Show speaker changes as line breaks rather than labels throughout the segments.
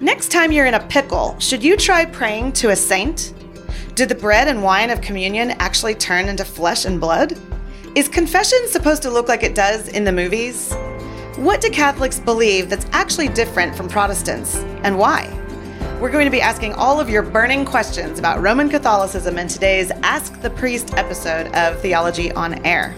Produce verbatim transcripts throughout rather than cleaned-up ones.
Next time you're in a pickle, should you try praying to a saint? Did the bread and wine of communion actually turn into flesh and blood? Is confession supposed to look like it does in the movies? What do Catholics believe that's actually different from Protestants, and why? We're going to be asking all of your burning questions about Roman Catholicism in today's Ask the Priest episode of Theology on Air.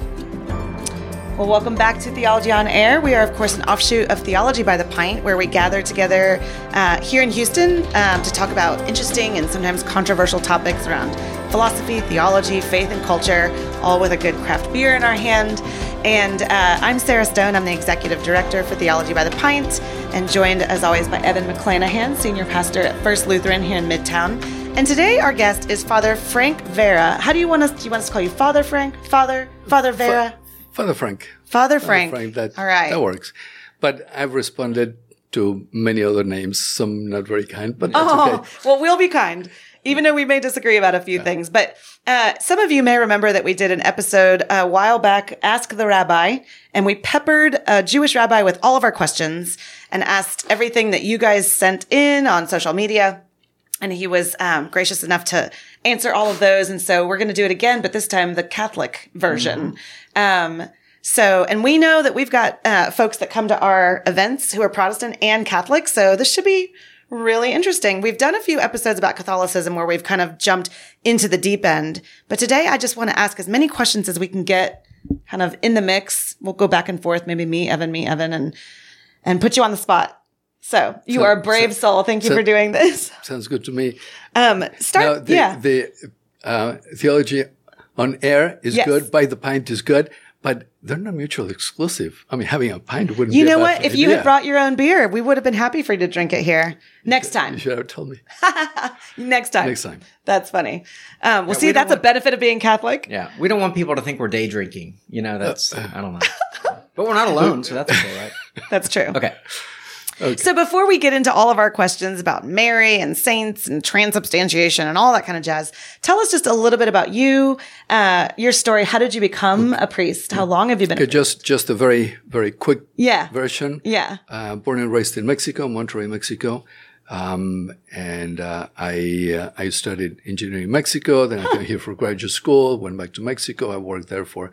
Well, welcome back to Theology on Air. We are, of course, an offshoot of Theology by the Pint, where we gather together uh, here in Houston um, to talk about interesting and sometimes controversial topics around philosophy, theology, faith, and culture, all with a good craft beer in our hand. And uh, I'm Sarah Stone. I'm the Executive Director for Theology by the Pint, and joined, as always, by Evan McClanahan, Senior Pastor at First Lutheran here in Midtown. And today our guest is Father Frank Vera. How do you want us? Do you want us to call you Father Frank? Father? Father Vera?
Fa- Father Frank.
Father Frank.
Father Frank. That,
all right.
That works. But I've responded to many other names, some not very kind, but that's
oh,
okay.
Well, we'll be kind, even though we may disagree about a few yeah. things. But uh, some of you may remember that we did an episode a while back, Ask the Rabbi, and we peppered a Jewish rabbi with all of our questions and asked everything that you guys sent in on social media. And he was um, gracious enough to answer all of those. And so we're going to do it again, but this time the Catholic version. Mm-hmm. Um, so, and we know that we've got uh, folks that come to our events who are Protestant and Catholic. So this should be really interesting. We've done a few episodes about Catholicism where we've kind of jumped into the deep end. But today I just want to ask as many questions as we can get kind of in the mix. We'll go back and forth, maybe me, Evan, me, Evan, and and put you on the spot. So you so, are a brave so, soul. Thank you so, for doing this.
Sounds good to me.
Um, start.
Now, the,
yeah.
The uh, Theology on Air is yes. good. By the Pint is good. But they're not mutually exclusive. I mean, having a pint wouldn't
you
be
know
a
what?
bad
If
idea.
you had brought your own beer, we would have been happy for you to drink it here. Next time.
You should have told me.
Next time.
Next time.
That's funny. Um, well,
yeah,
see,
we
that's
want,
a benefit of being Catholic.
Yeah. We don't want people to think we're day drinking. You know, that's, uh, I don't know. But we're not alone, so that's okay, right?
That's true.
Okay.
Okay.
So before we get into all of our questions about Mary and saints and transubstantiation and all that kind of jazz, tell us just a little bit about you, uh, your story. How did you become a priest? How long have you been
okay,
a priest?
Just, just a very, very quick
yeah.
version.
Yeah.
Uh, born and raised in Mexico, Monterrey, Mexico. Um, and uh, I uh, I studied engineering in Mexico. Then I came here for graduate school, went back to Mexico. I worked there for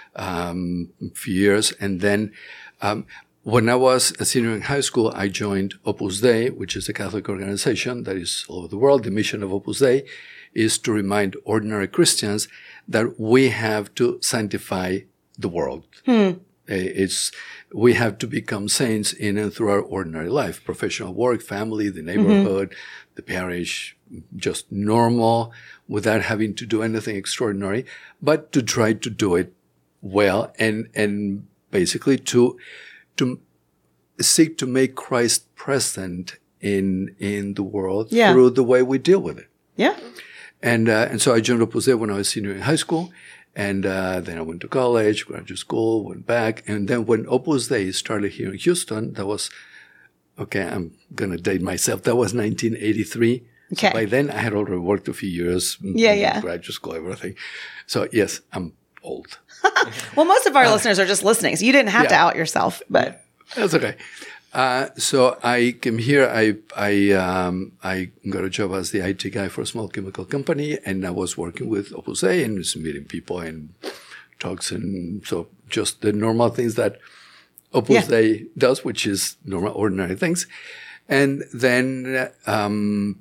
um, a few years. And then um when I was a senior in high school, I joined Opus Dei, which is a Catholic organization that is all over the world. The mission of Opus Dei is to remind ordinary Christians that we have to sanctify the world.
Hmm.
It's, we have to become saints in and through our ordinary life, professional work, family, the neighborhood, mm-hmm. the parish, just normal, without having to do anything extraordinary, but to try to do it well and, and basically to, to seek to make Christ present in in the world
yeah.
through the way we deal with it.
Yeah.
And uh, and so I joined Opus Dei when I was senior in high school, and uh, then I went to college, graduate school, went back, and then when Opus Dei started here in Houston, that was okay. I'm gonna date myself. That was nineteen eighty-three.
Okay.
So by then I had already worked a few years.
Yeah, yeah.
Graduate school, everything. So yes, I'm old.
Well, most of our uh, listeners are just listening, so you didn't have yeah. to out yourself, but
that's okay. Uh, so I came here. I I um, I got a job as the I T guy for a small chemical company, and I was working with Opus Dei and was meeting people and talks, and so just the normal things that Opus yeah. Dei does, which is normal, ordinary things. And then um,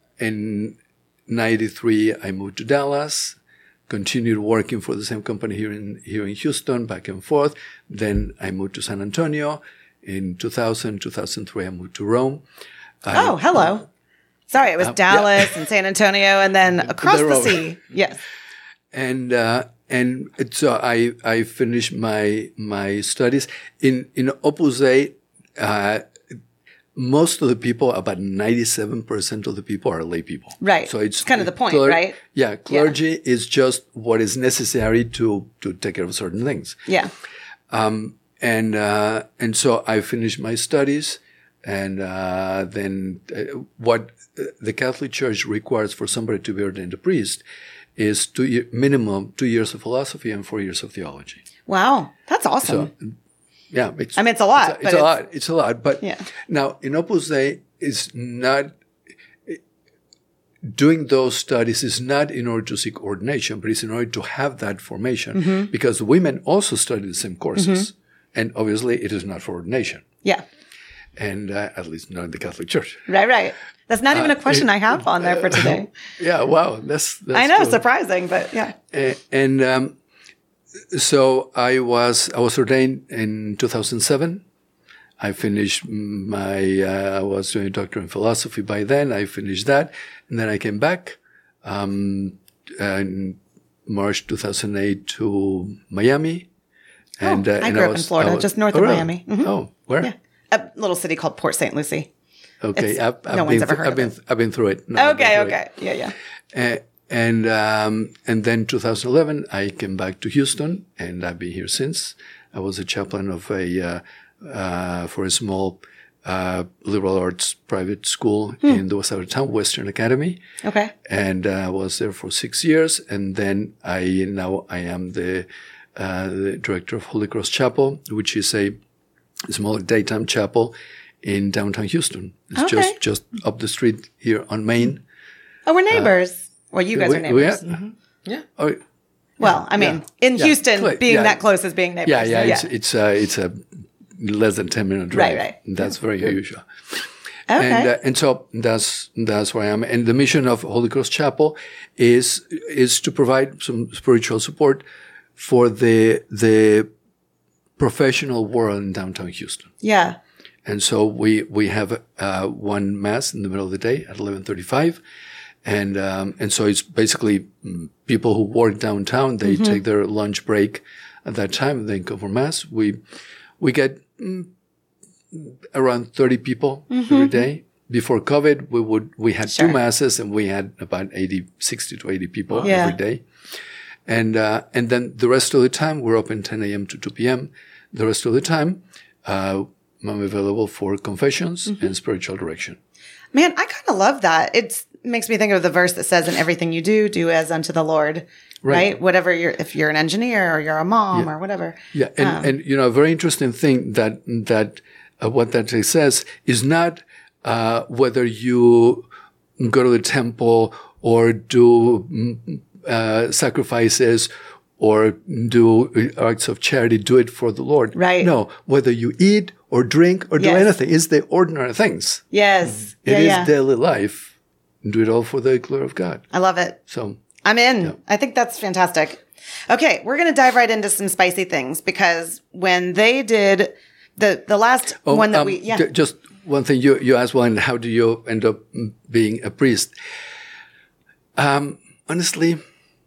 in ninety-three, I moved to Dallas. Continued working for the same company here in here in Houston, back and forth. Then I moved to San Antonio. In two thousand, two thousand three, I moved to Rome.
Oh, uh, hello. Sorry, it was uh, Dallas yeah. and San Antonio, and then across the sea. Yes.
And uh, and so I I finished my my studies in in Opus Dei. Uh, most of the people, about ninety-seven percent of the people are lay people.
Right.
So it's,
it's kind of the point,
cler-
right?
Yeah. Clergy yeah. is just what is necessary to, to take care of certain things.
Yeah.
Um, and, uh, and so I finished my studies, and, uh, then uh, what the Catholic Church requires for somebody to be ordained a priest is two year, minimum two years of philosophy and four years of theology.
Wow. That's awesome.
So, yeah, it's,
I mean, it's a lot.
It's, a, it's a lot. It's a lot. But
yeah.
now in Opus Dei, is not doing those studies is not in order to seek ordination, but it's in order to have that formation, mm-hmm. because women also study the same courses, mm-hmm. and obviously it is not for ordination.
Yeah,
and uh, at least not in the Catholic Church.
Right, right. That's not even a question uh, I have on there for today.
Yeah, wow, that's, that's
I know,
cool.
surprising, but yeah.
Uh, and um, so I was I was ordained in two thousand seven. I finished my, uh, I was doing a doctorate in philosophy by then. I finished that. And then I came back, um, in March two thousand eight to Miami. And,
oh,
uh,
I
and
grew
I
up
was,
in Florida,
was,
just north
oh,
of
really?
Miami. Mm-hmm.
Oh, where?
Yeah. A little city called Port Saint Lucie.
Okay. I've, I've
no
been
one's ever
th-
heard
I've
of
been,
it.
I've been through it. No,
okay,
through
okay.
It.
Yeah, yeah.
Uh, and, um, and then two thousand eleven, I came back to Houston, and I've been here since. I was a chaplain of a, uh, uh, for a small, Uh, liberal arts private school hmm. in the west side of town, Western Academy.
Okay.
And uh, I was there for six years. And then I, now I am the, uh, the director of Holy Cross Chapel, which is a small daytime chapel in downtown Houston. It's
okay.
just, just up the street here on Main.
Oh, we're neighbors. Uh, well, you guys
we,
are neighbors.
We are,
mm-hmm.
Yeah.
Oh,
well, I mean,
yeah.
in
yeah.
Houston,
Cl-
being
yeah.
that close is being neighbors.
Yeah, yeah.
yeah.
It's, it's, uh, it's a less than ten minute drive.
Right, right.
That's very usual.
Okay.
And, uh, and so that's, that's where I am. And the mission of Holy Cross Chapel is, is to provide some spiritual support for the, the professional world in downtown Houston.
Yeah.
And so we, we have, uh, one mass in the middle of the day at eleven thirty-five. And, um, and so it's basically people who work downtown, they mm-hmm. take their lunch break at that time, and they come for mass. We, we get mm, around thirty people mm-hmm. every day. Before COVID, we would, we had sure. two masses, and we had about eighty, sixty to eighty people yeah. every day. And, uh, and then the rest of the time, we're open ten a.m. to two p.m. The rest of the time, uh, I'm available for confessions mm-hmm. and spiritual direction.
Man, I kind of love that. It makes me think of the verse that says, in everything you do, do as unto the Lord. Right. right? Whatever you're, if you're an engineer or you're a mom
yeah.
or whatever.
Yeah. And, um, and, you know, a very interesting thing that, that, uh, what that says is not, uh, whether you go to the temple or do, uh, sacrifices or do acts of charity, do it for the Lord.
Right.
No, whether you eat or drink or do
yes.
anything, it's the ordinary things.
Yes.
It
yeah,
is
yeah.
daily life. Do it all for the glory of God.
I love it.
So
I'm in.
yeah.
I think that's fantastic. Okay, we're going to dive right into some spicy things, because when they did the the last
oh,
one that
um,
we yeah
j- just one thing you you asked, well, how do you end up being a priest? Um, honestly,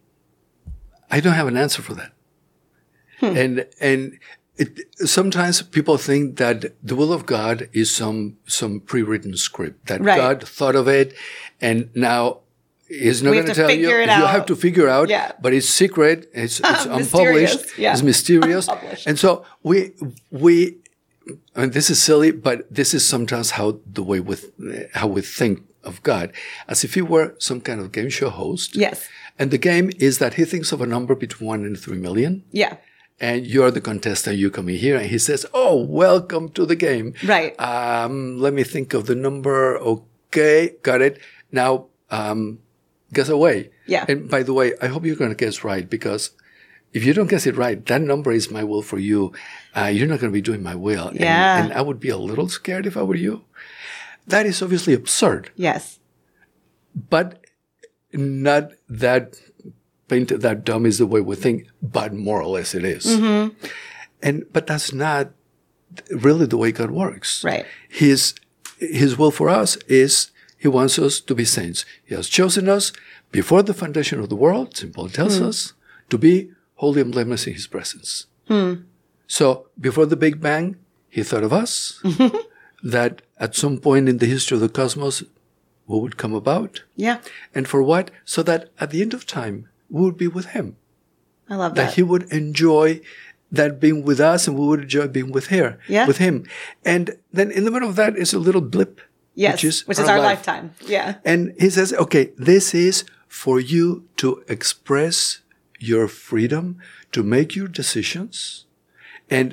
I don't have an answer for that. Hmm. And and it, sometimes people think that the will of God is some some pre-written script, that
right.
God thought of it, and now He's not going to tell you.
It
you
out.
have to figure out.
Yeah.
But it's secret. It's, it's
mysterious.
unpublished.
Yeah.
It's mysterious.
Unpublished.
And so we we. I mean, this is silly, but this is sometimes how the way with how we think of God, as if he were some kind of game show host.
Yes.
And the game is that he thinks of a number between one and three million.
Yeah.
And you're the contestant. You come in here, and he says, "Oh, welcome to the game."
Right.
Um, let me think of the number. Okay, got it. Now, um, guess away.
Yeah.
And by the way, I hope you're going to guess right, because if you don't guess it right, that number is my will for you. Uh, you're not going to be doing my will.
Yeah.
And, and I would be a little scared if I were you. That is obviously absurd.
Yes.
But not that painted, that dumb is the way we think, but more or less it is.
Mm-hmm.
And, but that's not really the way God works.
Right.
His, his will for us is, he wants us to be saints. He has chosen us before the foundation of the world, Saint Paul tells mm. us, to be holy and blameless in his presence.
Mm.
So before the Big Bang, he thought of us, that at some point in the history of the cosmos, we would come about.
Yeah.
And for what? So that at the end of time, we would be with him.
I love that.
That he would enjoy that being with us, and we would enjoy being with her,
yeah.
with him. And then in the middle of that is a little blip.
Yes,
which is
which
our,
is our
life.
lifetime. Yeah.
And he says, okay, this is for you to express your freedom, to make your decisions. And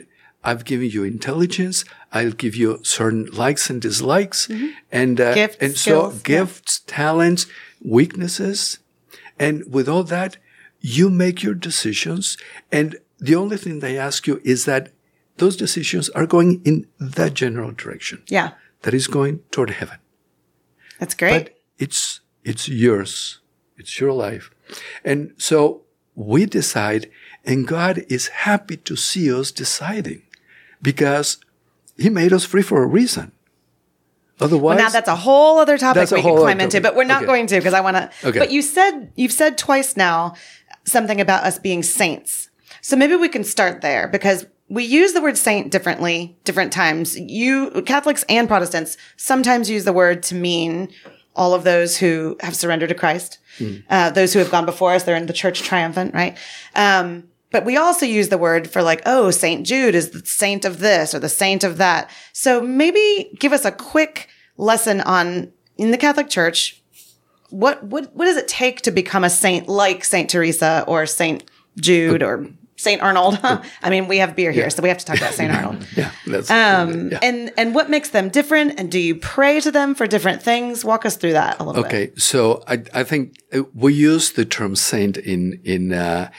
I've given you intelligence. I'll give you certain likes and dislikes, mm-hmm. and uh,
gifts,
and
skills,
so gifts, yeah. talents, weaknesses, and with all that, you make your decisions. And the only thing they ask you is that those decisions are going in that general direction.
Yeah,
that is going toward heaven.
That's great.
But it's it's yours. It's your life, and so we decide, and God is happy to see us deciding. Because he made us free for a reason. Otherwise,
well, now that's a whole other topic we can climb into,
topic.
but we're not
okay.
going to because I want to.
Okay.
But you said you've said twice now something about us being saints. So maybe we can start there because we use the word saint differently, different times. You Catholics and Protestants sometimes use the word to mean all of those who have surrendered to Christ, mm. uh, those who have gone before us. They're in the Church Triumphant, right? Um, But we also use the word for like, oh, Saint Jude is the saint of this or the saint of that. So maybe give us a quick lesson on, in the Catholic Church, what what what does it take to become a saint like Saint Teresa or Saint Jude or Saint Arnold? I mean, we have beer here, yeah. so we have to talk about Saint Arnold.
yeah, that's
um,
yeah.
and and what makes them different? And do you pray to them for different things? Walk us through that a little
okay,
bit.
Okay, so I I think we use the term saint in in. Uh,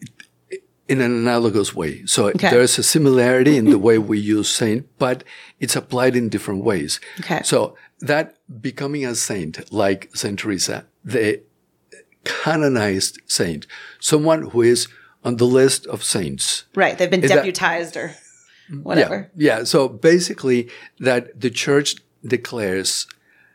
in an analogous way. So
okay.
there's a similarity in the way we use saint, but it's applied in different ways.
Okay.
So that becoming a saint, like Saint Teresa, the canonized saint, someone who is on the list of saints.
Right. They've been
is
deputized that, or whatever.
Yeah, yeah. So basically that the church declares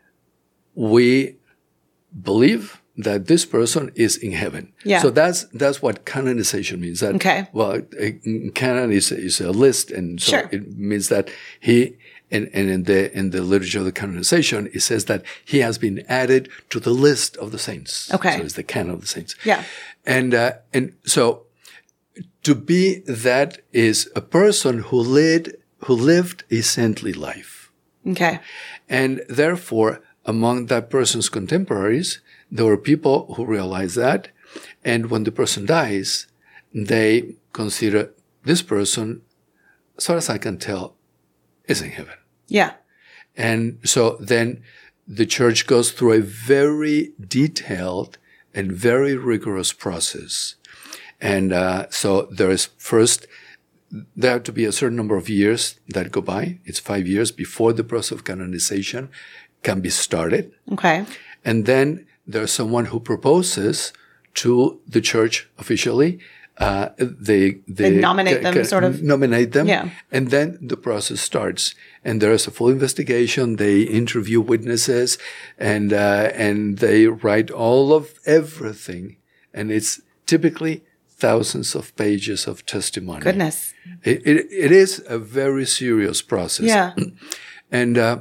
we believe that this person is in heaven.
Yeah.
So that's that's what canonization means. That,
okay.
Well, a canon is, is a list, and so
sure.
it means that he, and, and in the in the literature of the canonization, it says that he has been added to the list of the saints.
Okay.
So it's the canon of the saints.
Yeah.
And uh, and so to be that is a person who led who lived a saintly life.
Okay.
And therefore, among that person's contemporaries, there were people who realized that. And when the person dies, they consider this person, as far as I can tell, is in heaven.
Yeah.
And so then the church goes through a very detailed and very rigorous process. And uh, so there is first, there have to be a certain number of years that go by. It's five years before the process of canonization can be started.
Okay.
And then there's someone who proposes to the church officially. Uh, they, they,
they nominate ca- them, ca- sort of.
Nominate them.
Yeah.
And then the process starts. And there is a full investigation. They interview witnesses and, uh, and they write all of everything. And it's typically thousands of pages of testimony.
Goodness.
It, it, it is a very serious process.
Yeah.
And, uh,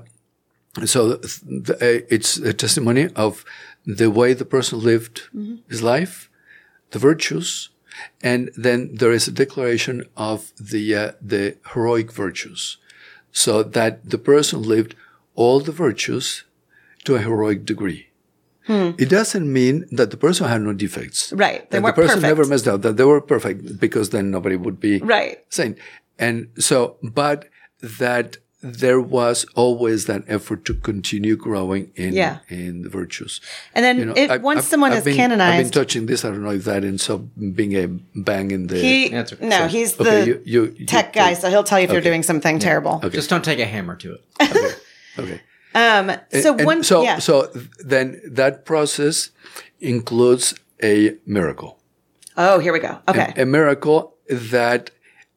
so the, uh, it's a testimony of the way the person lived mm-hmm. his life, the virtues, and then there is a declaration of the uh, the heroic virtues, so that the person lived all the virtues to a heroic degree. Hmm. It doesn't mean that the person had no defects.
Right. They
that
weren't
the person
perfect.
never messed up, that they were perfect, because then nobody would be
right.
saint. And so, but that there was always that effort to continue growing in
yeah.
in the virtues.
And then
you know,
it,
I,
once
I've,
someone
I've
is
been,
canonized...
I've been touching this, I don't know if that ends up being a bang in the...
He,
Answer.
no,
so,
he's the
okay, you, you, you,
tech guy, so he'll tell you if
okay.
you're doing something
yeah.
terrible.
Okay.
Just don't take a hammer to it.
Okay. okay.
Um, so
and,
one,
and so,
yeah.
so then that process includes a miracle.
Oh, here we go. Okay.
A, a miracle that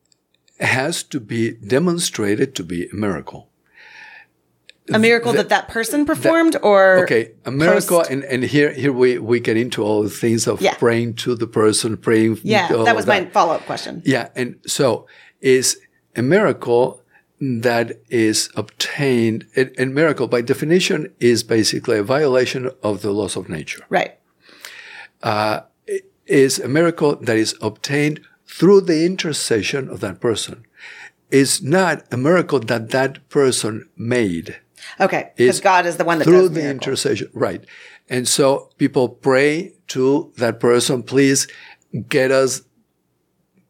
has to be demonstrated to be a miracle.
A miracle
the,
that that person performed,
that,
or
okay, a miracle,
post-
and, and here here we, we get into all the things of
yeah.
praying to the person, praying.
Yeah,
all
that was
that.
my follow up question.
Yeah, and so is a miracle that is obtained. A, a miracle, by definition, is basically a violation of the laws of nature.
Right.
Uh, is a miracle that is obtained through the intercession of that person. It's not a miracle that that person made.
Okay, because God is the one that
through
does
the
miracles.
intercession, right? And so people pray to that person, please get us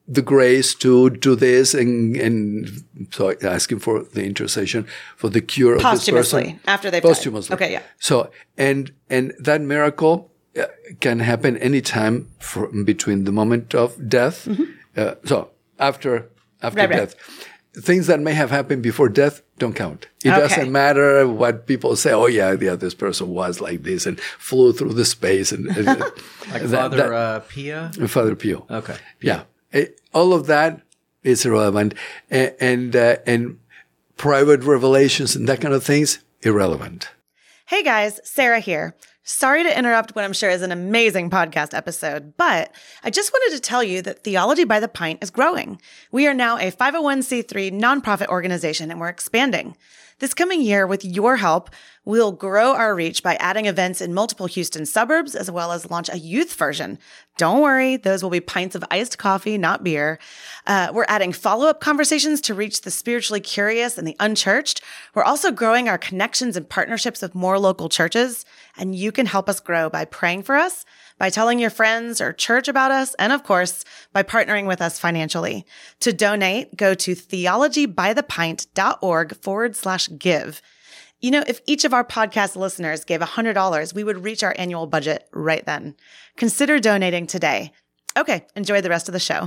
the grace to do this, and and so asking for the intercession for the cure of this
Posthumously,
person.
after they've
Posthumously.
died. Okay, yeah.
So, and and that miracle uh, can happen anytime from between the moment of death. Mm-hmm. Uh, so after after
right,
death.
Right.
Things that may have happened before death don't count. It
Okay.
doesn't matter what people say. Oh yeah, yeah, this person was like this and flew through the space and, and
Like
that-
Father
that-
uh, Pia?
Father Pio.
Okay.
Yeah, It- all of that is irrelevant, and and, uh, and private revelations and that kind of things irrelevant.
Hey guys, Sarah here. Sorry to interrupt what I'm sure is an amazing podcast episode, but I just wanted to tell you that Theology by the Pint is growing. We are now a five oh one c three nonprofit organization and we're expanding. This coming year, with your help, we'll grow our reach by adding events in multiple Houston suburbs, as well as launch a youth version. Don't worry, those will be pints of iced coffee, not beer. Uh, we're adding follow-up conversations to reach the spiritually curious and the unchurched. We're also growing our connections and partnerships with more local churches, and you can help us grow by praying for us, by telling your friends or church about us, and of course, by partnering with us financially. To donate, go to theologybythepint.org forward slash give. You know, if each of our podcast listeners gave one hundred dollars, we would reach our annual budget right then. Consider donating today. Okay, enjoy the rest of the show.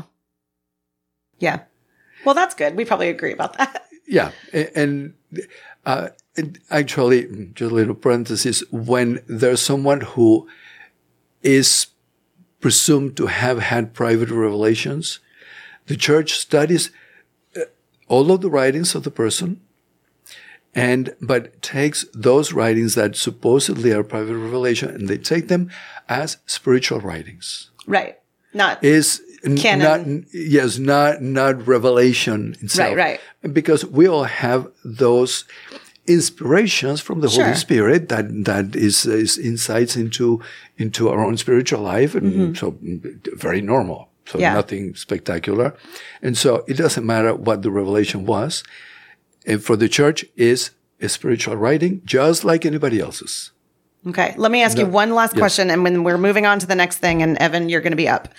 Yeah. Well, that's good. We probably agree about that.
Yeah, a- and uh, and actually, just a little parenthesis, when there's someone who is presumed to have had private revelations, the church studies uh, all of the writings of the person, and but takes those writings that supposedly are private revelation, and they take them as spiritual writings.
Right. Not
Is n-
Canon.
not yes, not not revelation itself.
Right,
right. Because we all have those inspirations from the
Sure.
Holy Spirit that that is, is insights into into our own spiritual life, and mm-hmm. so very normal. So
Yeah.
nothing spectacular, and so it doesn't matter what the revelation was. And for the church, is a spiritual writing just like anybody else's.
Okay. Let me ask you one last
Yes.
question, and when we're moving on to the next thing, and Evan, you're going to be up.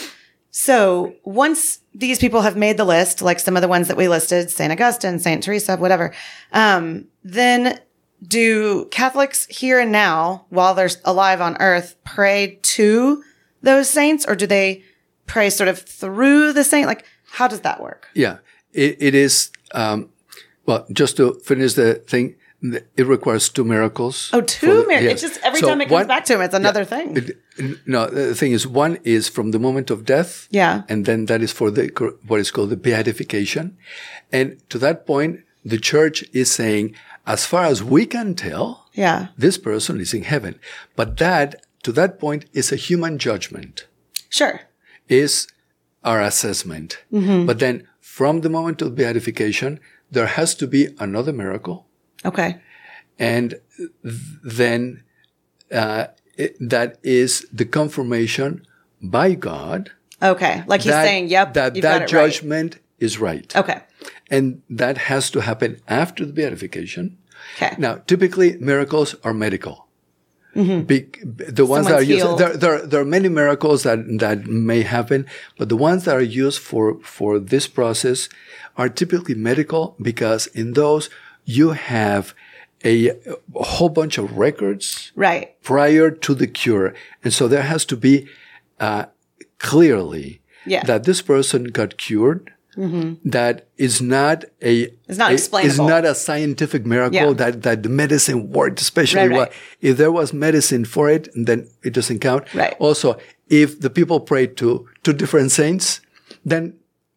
So once these people have made the list, like some of the ones that we listed, Saint Augustine, Saint Teresa, whatever, um, then do Catholics here and now, while they're alive on earth, pray to those saints, or do they pray sort of through the saint? Like, how does that work?
Yeah, it, it is. Um, well, just to finish the thing, it requires two miracles.
Oh,
for
two
the-
miracles.
yes.
It's just every
So
time it comes
one-
back to him, it's another
yeah,
thing.
it- no, the thing is, one is from the moment of death.
Yeah.
And then that is for the what is called the beatification. And to that point, the church is saying, as far as we can tell,
Yeah.
this person is in heaven. But that, to that point, is a human judgment.
Sure.
Is our assessment.
Mm-hmm.
But then from the moment of beatification, there has to be another miracle.
Okay.
And th- then uh, it, that is the confirmation by God.
Okay. Like he's
that,
saying, yep,
that
you've
that
got it
judgment is right.
right. Okay.
And that has to happen after the beatification.
Okay.
Now, typically miracles are medical.
Mm-hmm.
Be, the ones
Someone's
that are used,
healed.
there, there, there are many miracles that, that may happen, but the ones that are used for, for this process are typically medical, because in those you have a, a whole bunch of records
Right.
prior to the cure. And so there has to be, uh, clearly
Yeah.
that this person got cured. Mm-hmm. That is not a
It's not
a-
explainable.
Is not a scientific miracle
Yeah.
that that the medicine worked. Especially
Right, right.
what, if there was medicine for it, then it doesn't count.
Right.
Also, if the people prayed to two different saints, then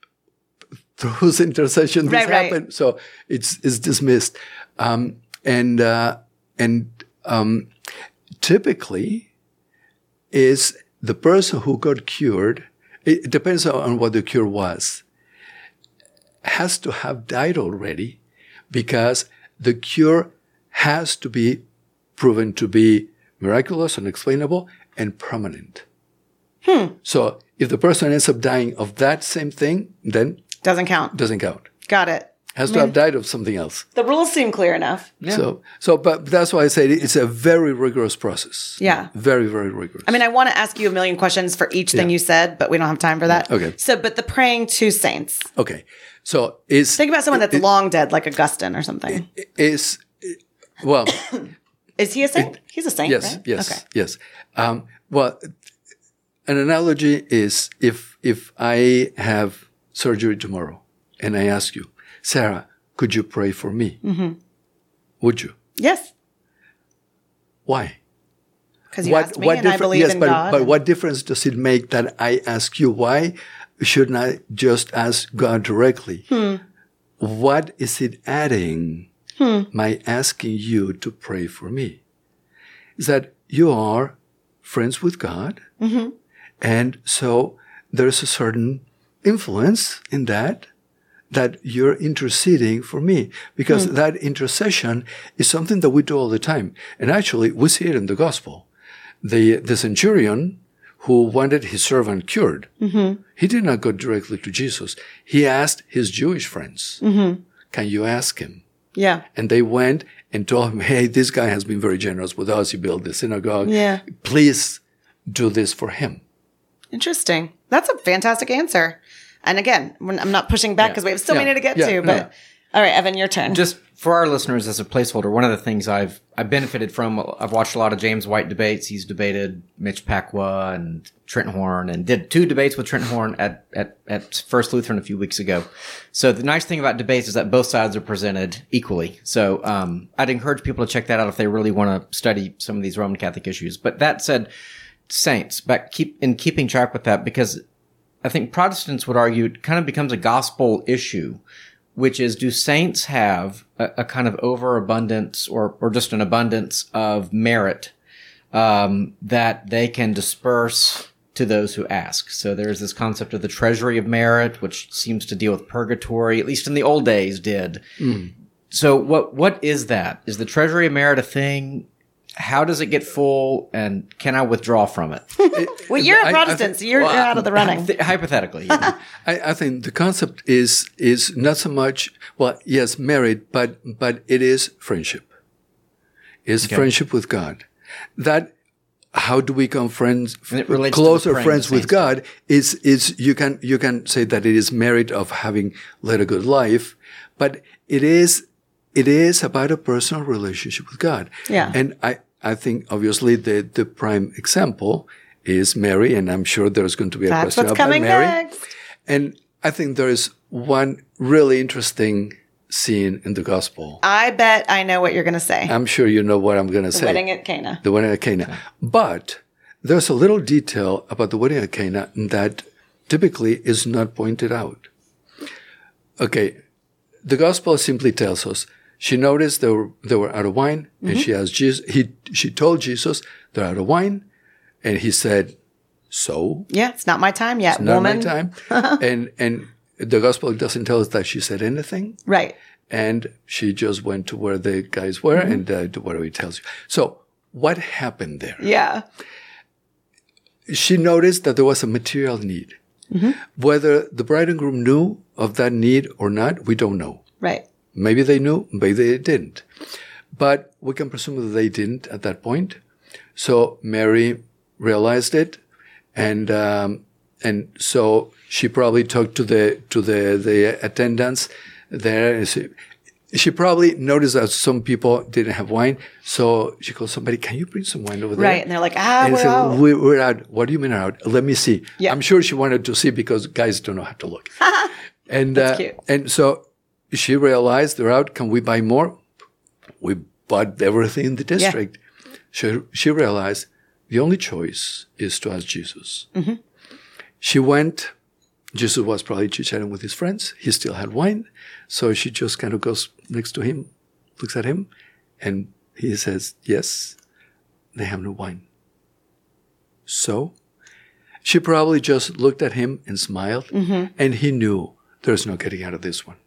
through whose intercession this
Right, right.
happened, so it's it's dismissed. Um, and uh, and um, typically, is the person who got cured. It depends on what the cure was. Has to have died already, because the cure has to be proven to be miraculous, unexplainable, and permanent.
Hmm.
So if the person ends up dying of that same thing, then
Doesn't count.
it doesn't count.
Got it.
Has to have died of something else.
The rules seem clear enough.
Yeah.
So, so, but that's why I say it's a very rigorous process.
Yeah.
Very, very rigorous.
I mean, I want to ask you a million questions for each thing
Yeah.
you said, but we don't have time for that.
Okay.
So, but the praying to saints.
Okay. So is
Think about someone that's
it-
long dead, like Augustine or something.
is well,
Is he a saint? He's a saint,
yes,
right?
yes,
Okay.
yes. Um, well, an analogy is if if I have surgery tomorrow and I ask you, Sarah, could you pray for me? Mm-hmm. Would you?
Yes.
Why?
Because you asked me and I
differ-
believe
yes,
in
but,
God.
but
and-
what difference does it make that I ask you? Why shouldn't I just ask God directly?
Hmm.
What is it adding?
Hmm.
My asking you to pray for me is that you are friends with God,
Mm-hmm.
and so there's a certain influence in that. That you're interceding for me, because
Hmm.
that intercession is something that we do all the time. And actually, we see it in the gospel. The, the centurion who wanted his servant cured,
Mm-hmm.
he did not go directly to Jesus. He asked his Jewish friends,
Mm-hmm.
can you ask him?
Yeah.
And they went and told him, hey, this guy has been very generous with us. He built the synagogue.
Yeah.
Please do this for him.
Interesting. That's a fantastic answer. And again, when- I'm not pushing back because we have so
Yeah.
many to get
Yeah.
to.
No.
But all right, Evan, your turn.
Just for our listeners as a placeholder, one of the things I've I've benefited from, I've watched a lot of James White debates. He's debated Mitch Pacwa and Trent Horn, and did two debates with Trent Horn at, at, at First Lutheran a few weeks ago. So the nice thing about debates is that both sides are presented equally. So um, I'd encourage people to check that out if they really want to study some of these Roman Catholic issues. But that said, saints, back keep in keeping track with that, because I think Protestants would argue it kind of becomes a gospel issue, which is, do saints have a, a kind of overabundance or, or just an abundance of merit um, that they can disperse to those who ask? So there's this concept of the treasury of merit, which seems to deal with purgatory, at least in the old days did. Mm. So what what is that? Is the treasury of merit a thing? How does it get full, and can I withdraw from it?
well, you're
I-
a
I
Protestant,
think-
so you're,
well,
you're out of the running.
Th- hypothetically. Yeah.
I, I think the concept is is not so much, well, yes, merit, but but it is friendship. It's
Okay.
friendship with God. That, how do we become friends,
And it relates to the
closer
praying
friends
the
with
saints
God? Is is you can you can say that it is merit of having led a good life, but it is it is about a personal relationship with God.
Yeah.
And I I think obviously the the prime example is Mary, and I'm sure there's going to be a
That's
question
what's
about
coming
Mary.
next.
And I think there is one really interesting scene in the gospel.
I bet I know what you're going to say.
I'm sure you know what I'm going to
the
say.
wedding at Cana.
The wedding at Cana. But there's a little detail about the wedding at Cana that typically is not pointed out. Okay. The gospel simply tells us she noticed they were, they were out of wine, mm-hmm. and she asked Jesus, he, she told Jesus they're out of wine, and he said, so?
Yeah, it's not my time yet,
It's not
woman.
my time. and, and the gospel doesn't tell us that she said anything.
Right.
And she just went to where the guys were, mm-hmm. and uh, did whatever he tells you. So what happened there?
Yeah.
She noticed that there was a material need. Mm-hmm. Whether the bride and groom knew of that need or not, we don't know.
Right.
Maybe they knew, maybe they didn't. But we can presume that they didn't at that point. So Mary realized it, and um, and so she probably talked to the to the the attendants there. And she, she probably noticed that some people didn't have wine, so she called somebody, "Can you bring some wine over there?"
Right, and they're like, "Ah,
and
we're
said,
out."
We, we're out. What do you mean out? Let me see.
Yeah.
I'm sure she wanted to see because guys don't know how to look. and
That's
uh,
cute.
and so she realized they're out. Can we buy more? We bought everything in the district. Yeah. She she realized the only choice is to ask Jesus. Mm-hmm. She went. Jesus was probably chit-chatting with his friends. He still had wine. So she just kind of goes next to him, looks at him, and he says, yes, they have no wine. So she probably just looked at him and smiled, mm-hmm. and he knew there's no getting out of this one.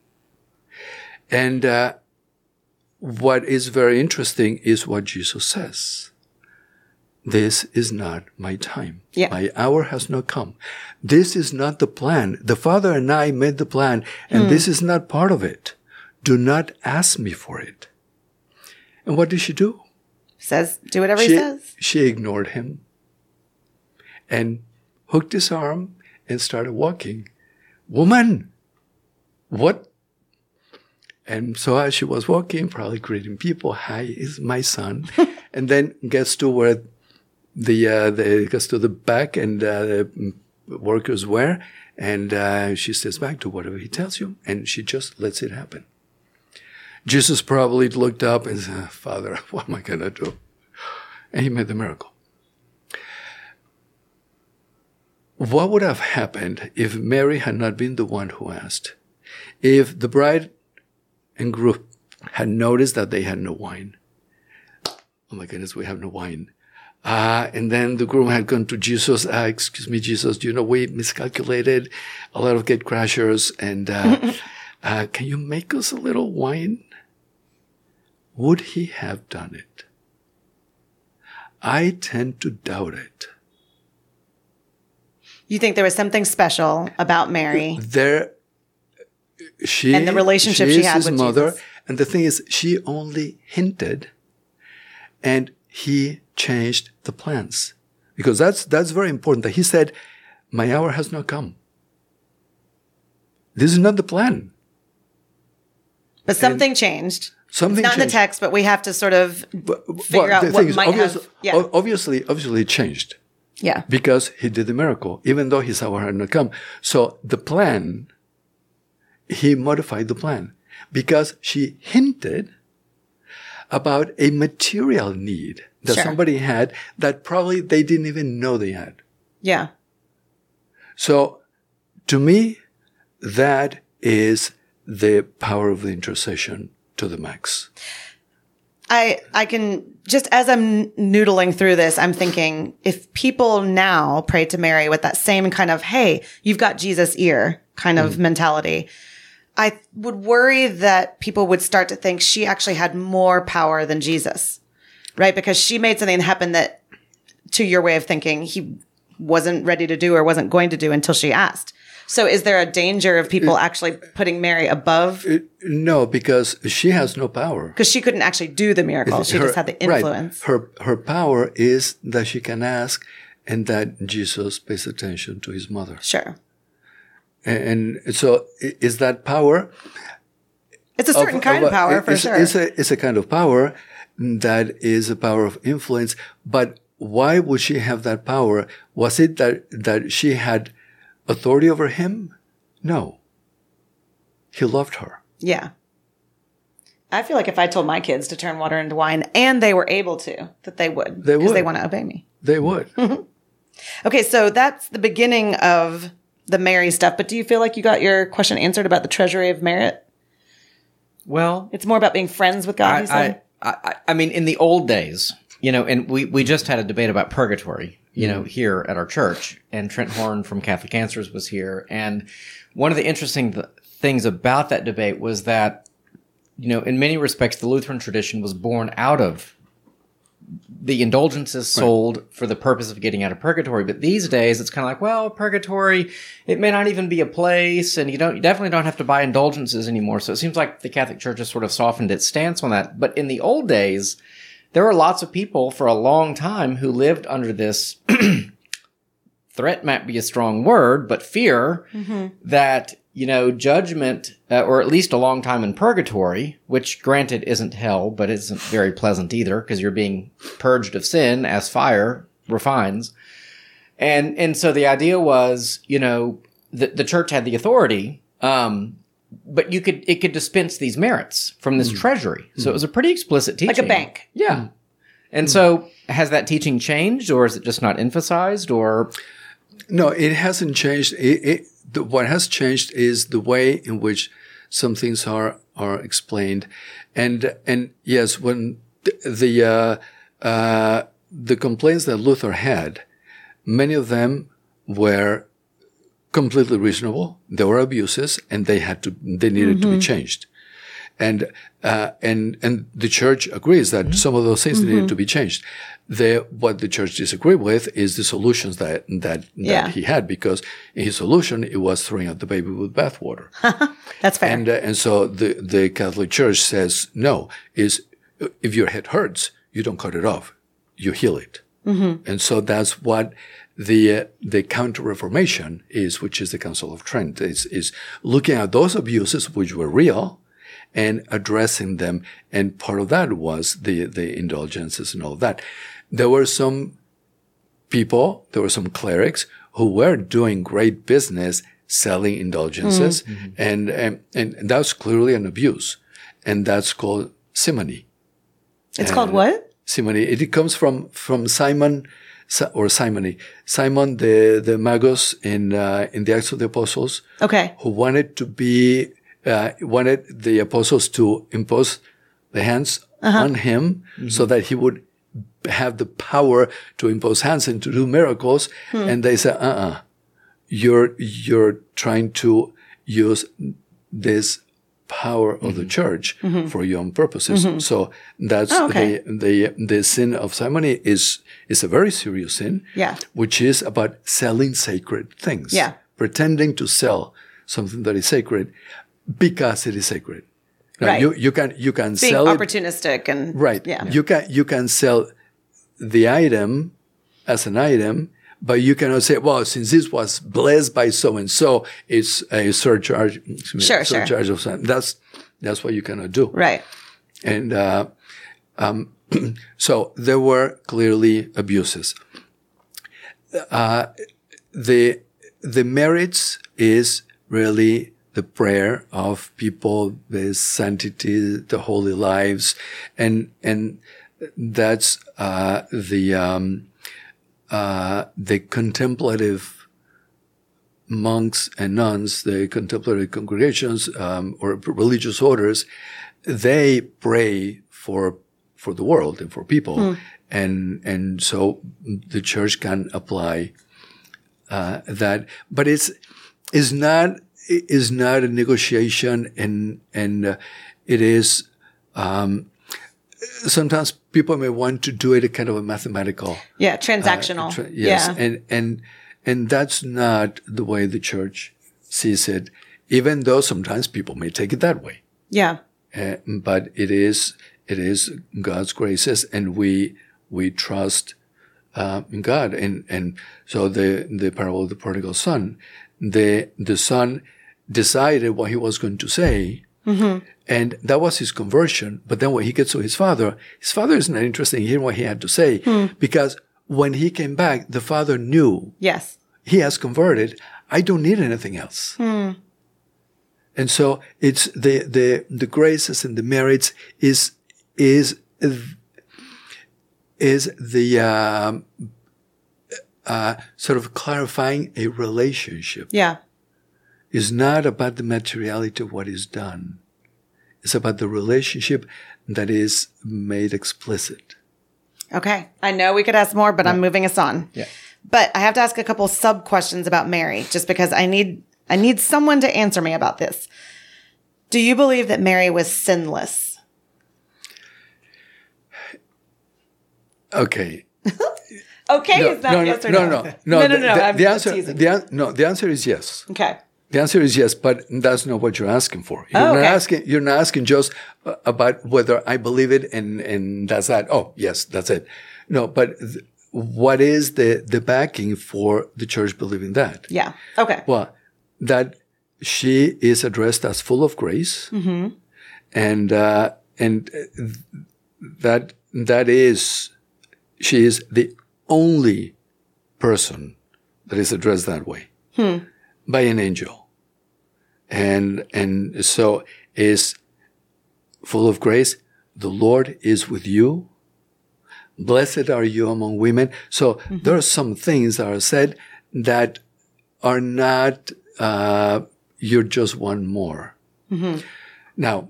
And uh, what is very interesting is what Jesus says. This is not my time.
Yeah.
My hour has not come. This is not the plan. The Father and I made the plan, and mm. this is not part of it. do not ask me for it. And what did she do?
Says, do whatever
she,
he says.
She ignored him and hooked his arm and started walking. Woman, what? And so as she was walking, probably greeting people, hi, is my son. And then gets to where the, uh, the gets to the back and uh, the workers were. And uh, she says back to whatever he tells you. And she just lets it happen. Jesus probably looked up and said, Father, what am I going to do? And he made the miracle. What would have happened if Mary had not been the one who asked? If the bride and group had noticed that they had no wine. Oh my goodness, we have no wine. Uh, and then the groom had gone to Jesus. Uh, excuse me, Jesus, do you know we miscalculated a lot of gate crashers and uh, uh, can you make us a little wine? Would he have done it? I tend to doubt it.
You think there was something special about Mary?
There, she
and the relationship
she,
she
is
had
his
with
mother,
Jesus.
And the thing is, she only hinted, and he changed the plans, because that's that's very important. That he said, "My hour has not come. This is not the plan."
But something and changed.
Something
it's not
changed.
in the text, but we have to sort of
but,
figure
well,
out what
is,
might
obviously,
have. Yeah.
Obviously, obviously, it changed.
Yeah.
Because he did the miracle, even though his hour had not come. So the plan, he modified the plan because she hinted about a material need that
Sure.
somebody had that probably they didn't even know they had.
Yeah.
So to me, that is the power of the intercession to the max.
I I can just as I'm noodling through this, I'm thinking if people now pray to Mary with that same kind of, hey, you've got Jesus' ear kind of mm. mentality, I would worry that people would start to think she actually had more power than Jesus, right? Because she made something happen that, to your way of thinking, he wasn't ready to do or wasn't going to do until she asked. So is there a danger of people it, actually putting Mary above?
It, no, because she has no power.
Because she couldn't actually do the miracle. She
her,
just had the influence.
Right. Her, her power is that she can ask and that Jesus pays attention to his mother.
Sure.
And, and so is that power?
It's a certain of, kind of, of power, for
it's,
sure.
It's a, it's a kind of power that is a power of influence. But why would she have that power? Was it that, that she had authority over him? No. He loved her.
Yeah. I feel like if I told my kids to turn water into wine and they were able to, that they would.
They would.
Because they want to obey me.
They would.
Okay, so that's the beginning of the Mary stuff. But do you feel like you got your question answered about the treasury of merit?
Well,
it's more about being friends with God,
I,
you said?
I, I, I mean, in the old days, you know, and we, we just had a debate about purgatory, you know, here at our church, and Trent Horn from Catholic Answers was here. And one of the interesting th- things about that debate was that, you know, in many respects, the Lutheran tradition was born out of the indulgences sold right. for the purpose of getting out of purgatory. But these days, it's kind of like, well, purgatory, it may not even be a place, and you don't, you definitely don't have to buy indulgences anymore. So it seems like the Catholic Church has sort of softened its stance on that. But in the old days, there were lots of people for a long time who lived under this threat might be a strong word, but fear mm-hmm. that, you know, judgment, uh, or at least a long time in purgatory, which granted isn't hell, but isn't very pleasant either because you're being purged of sin as fire refines. And, and so the idea was, you know, the, the church had the authority, um, but you could, it could dispense these merits from this mm. treasury. So it was a pretty explicit teaching.
Like a bank.
Yeah. Mm. And mm. so has that teaching changed, or is it just not emphasized, or?
No, it hasn't changed. It, it, the, what has changed is the way in which some things are, are explained. And, and yes, when the, the, uh, uh, the complaints that Luther had, many of them were completely reasonable. There were abuses, and they had to, they needed mm-hmm. to be changed. And uh, and and the church agrees that mm-hmm. some of those things mm-hmm. need to be changed. The what the church disagree with is the solutions that that,
yeah.
that he had, because in his solution it was throwing out the baby with bathwater.
That's fair.
And uh, and so the the Catholic Church says no. Is if your head hurts, you don't cut it off, you heal it. Mm-hmm. And so that's what the uh, the Counter-Reformation is, which is the Council of Trent. Is is looking at those abuses which were real and addressing them. And part of that was the, the indulgences and all of that. There were some people, there were some clerics who were doing great business selling indulgences. Mm-hmm. And, and, and that's clearly an abuse. And that's called simony.
It's
and
called what?
Simony. It comes from, from Simon, or simony. Simon the, the Magus in, uh, in the Acts of the Apostles.
Okay.
Who wanted to be, Uh, wanted the apostles to impose the hands uh-huh. on him mm-hmm. so that he would have the power to impose hands and to do miracles. Hmm. And they said, uh-uh, you're, you're trying to use this power mm-hmm. of the church mm-hmm. for your own purposes. Mm-hmm. So that's
oh, okay.
the, the, the sin of simony is, is a very serious sin,
yeah.
which is about selling sacred things,
yeah.
pretending to sell something that is sacred, because it is sacred. Now,
right.
You, you can, you can
Being
sell it.
opportunistic and.
Right.
Yeah.
You can, you can sell the item as an item, but you cannot say, well, since this was blessed by so and so, it's a surcharge.
Sure,
surcharge
sure.
of something. That's, that's what you cannot do.
Right.
And, uh, um, so there were clearly abuses. Uh, the, the merits is really the prayer of people, the sanctity, the holy lives, and and that's uh, the um, uh, the contemplative monks and nuns, the contemplative congregations um, or religious orders. They pray for for the world and for people, mm. and and so the church can apply uh, that, but it's is not. is not a negotiation, and and uh, it is um, sometimes people may want to do it a kind of a mathematical,
yeah, transactional,
uh, tra- yes,
yeah.
and and and that's not the way the church sees it. Even though sometimes people may take it that way,
yeah,
uh, but it is it is God's graces, and we we trust uh, in God, and and so the the parable of the prodigal son, the the son decided what he was going to say, mm-hmm. and that was his conversion. But then when he gets to his father, his father is not interested in hearing what he had to say, mm. because when he came back, the father knew,
yes,
he has converted. I don't need anything else. Mm. And so it's the the the graces and the merits is is is the um, uh, sort of clarifying a relationship.
Yeah.
Is not about the materiality of what is done. It's about the relationship that is made explicit.
Okay. I know we could ask more, but yeah. I'm moving us on.
Yeah.
But I have to ask a couple sub questions about Mary, just because I need I need someone to answer me about this. Do you believe that Mary was sinless?
Okay.
okay,
no,
is that
no,
yes or
no?
No,
no, no,
no, no, no.
The,
no,
the,
I'm
the answer,
teasing.
the, no, the answer is yes.
Okay.
The answer is yes, but that's not what you're asking for. You're
oh, okay.
not asking. You're not asking just about whether I believe it and and that's that. Oh, yes, that's it. No, but th- what is the the backing for the church believing that?
Yeah. Okay.
Well, that she is addressed as full of grace, mm-hmm. and uh, and that that is she is the only person that is addressed that way hmm. by an angel. And, and so is full of grace. The Lord is with you. Blessed are you among women. So mm-hmm. there are some things that are said that are not, uh, you're just one more. Mm-hmm. Now,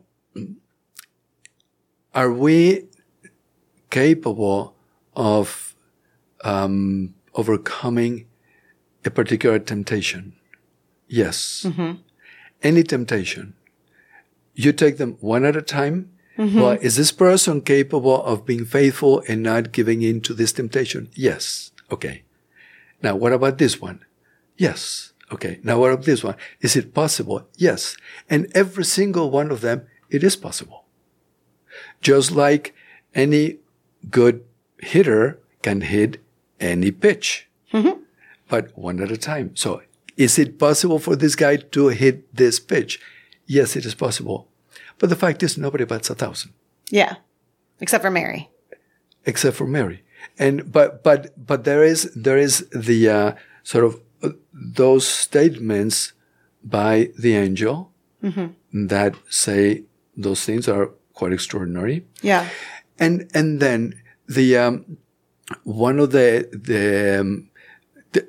are we capable of, um, overcoming a particular temptation? Yes. Mm-hmm. Any temptation. you take them one at a time. Mm-hmm. Well, is this person capable of being faithful and not giving in to this temptation? Yes. Okay. Now, what about this one? Yes. Okay. Now, what about this one? Is it possible? Yes. And every single one of them, it is possible. Just like any good hitter can hit any pitch, mm-hmm. but one at a time. So is it possible for this guy to hit this pitch? Yes, it is possible. But the fact is, nobody bats a thousand.
Yeah, except for Mary.
Except for Mary, and but but but there is there is the uh, sort of uh, those statements by the angel mm-hmm. that say those things are quite extraordinary.
Yeah,
and and then the um, one of the the, um, the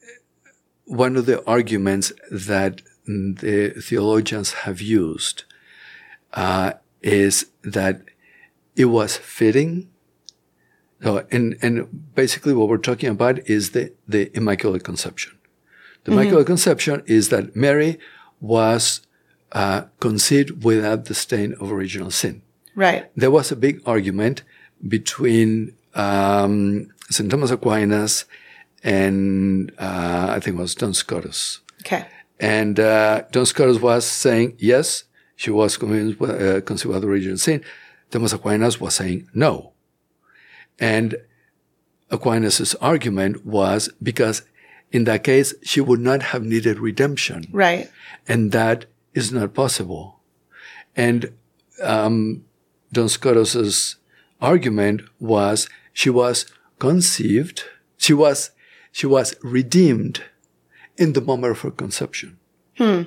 one of the arguments that the theologians have used uh, is that it was fitting. So, and and basically what we're talking about is the, the Immaculate Conception. The mm-hmm. Immaculate Conception is that Mary was uh, conceived without the stain of original sin.
Right.
There was a big argument between um, Saint Thomas Aquinas and uh, I think it was Duns Scotus.
Okay.
And uh, Duns Scotus was saying, yes, she was conceived uh, conceived without original sin. Thomas Aquinas was saying no. And Aquinas' argument was because in that case, she would not have needed redemption.
Right.
And that is not possible. And um, Duns Scotus' argument was she was conceived, she was she was redeemed in the moment of her conception.
Hmm.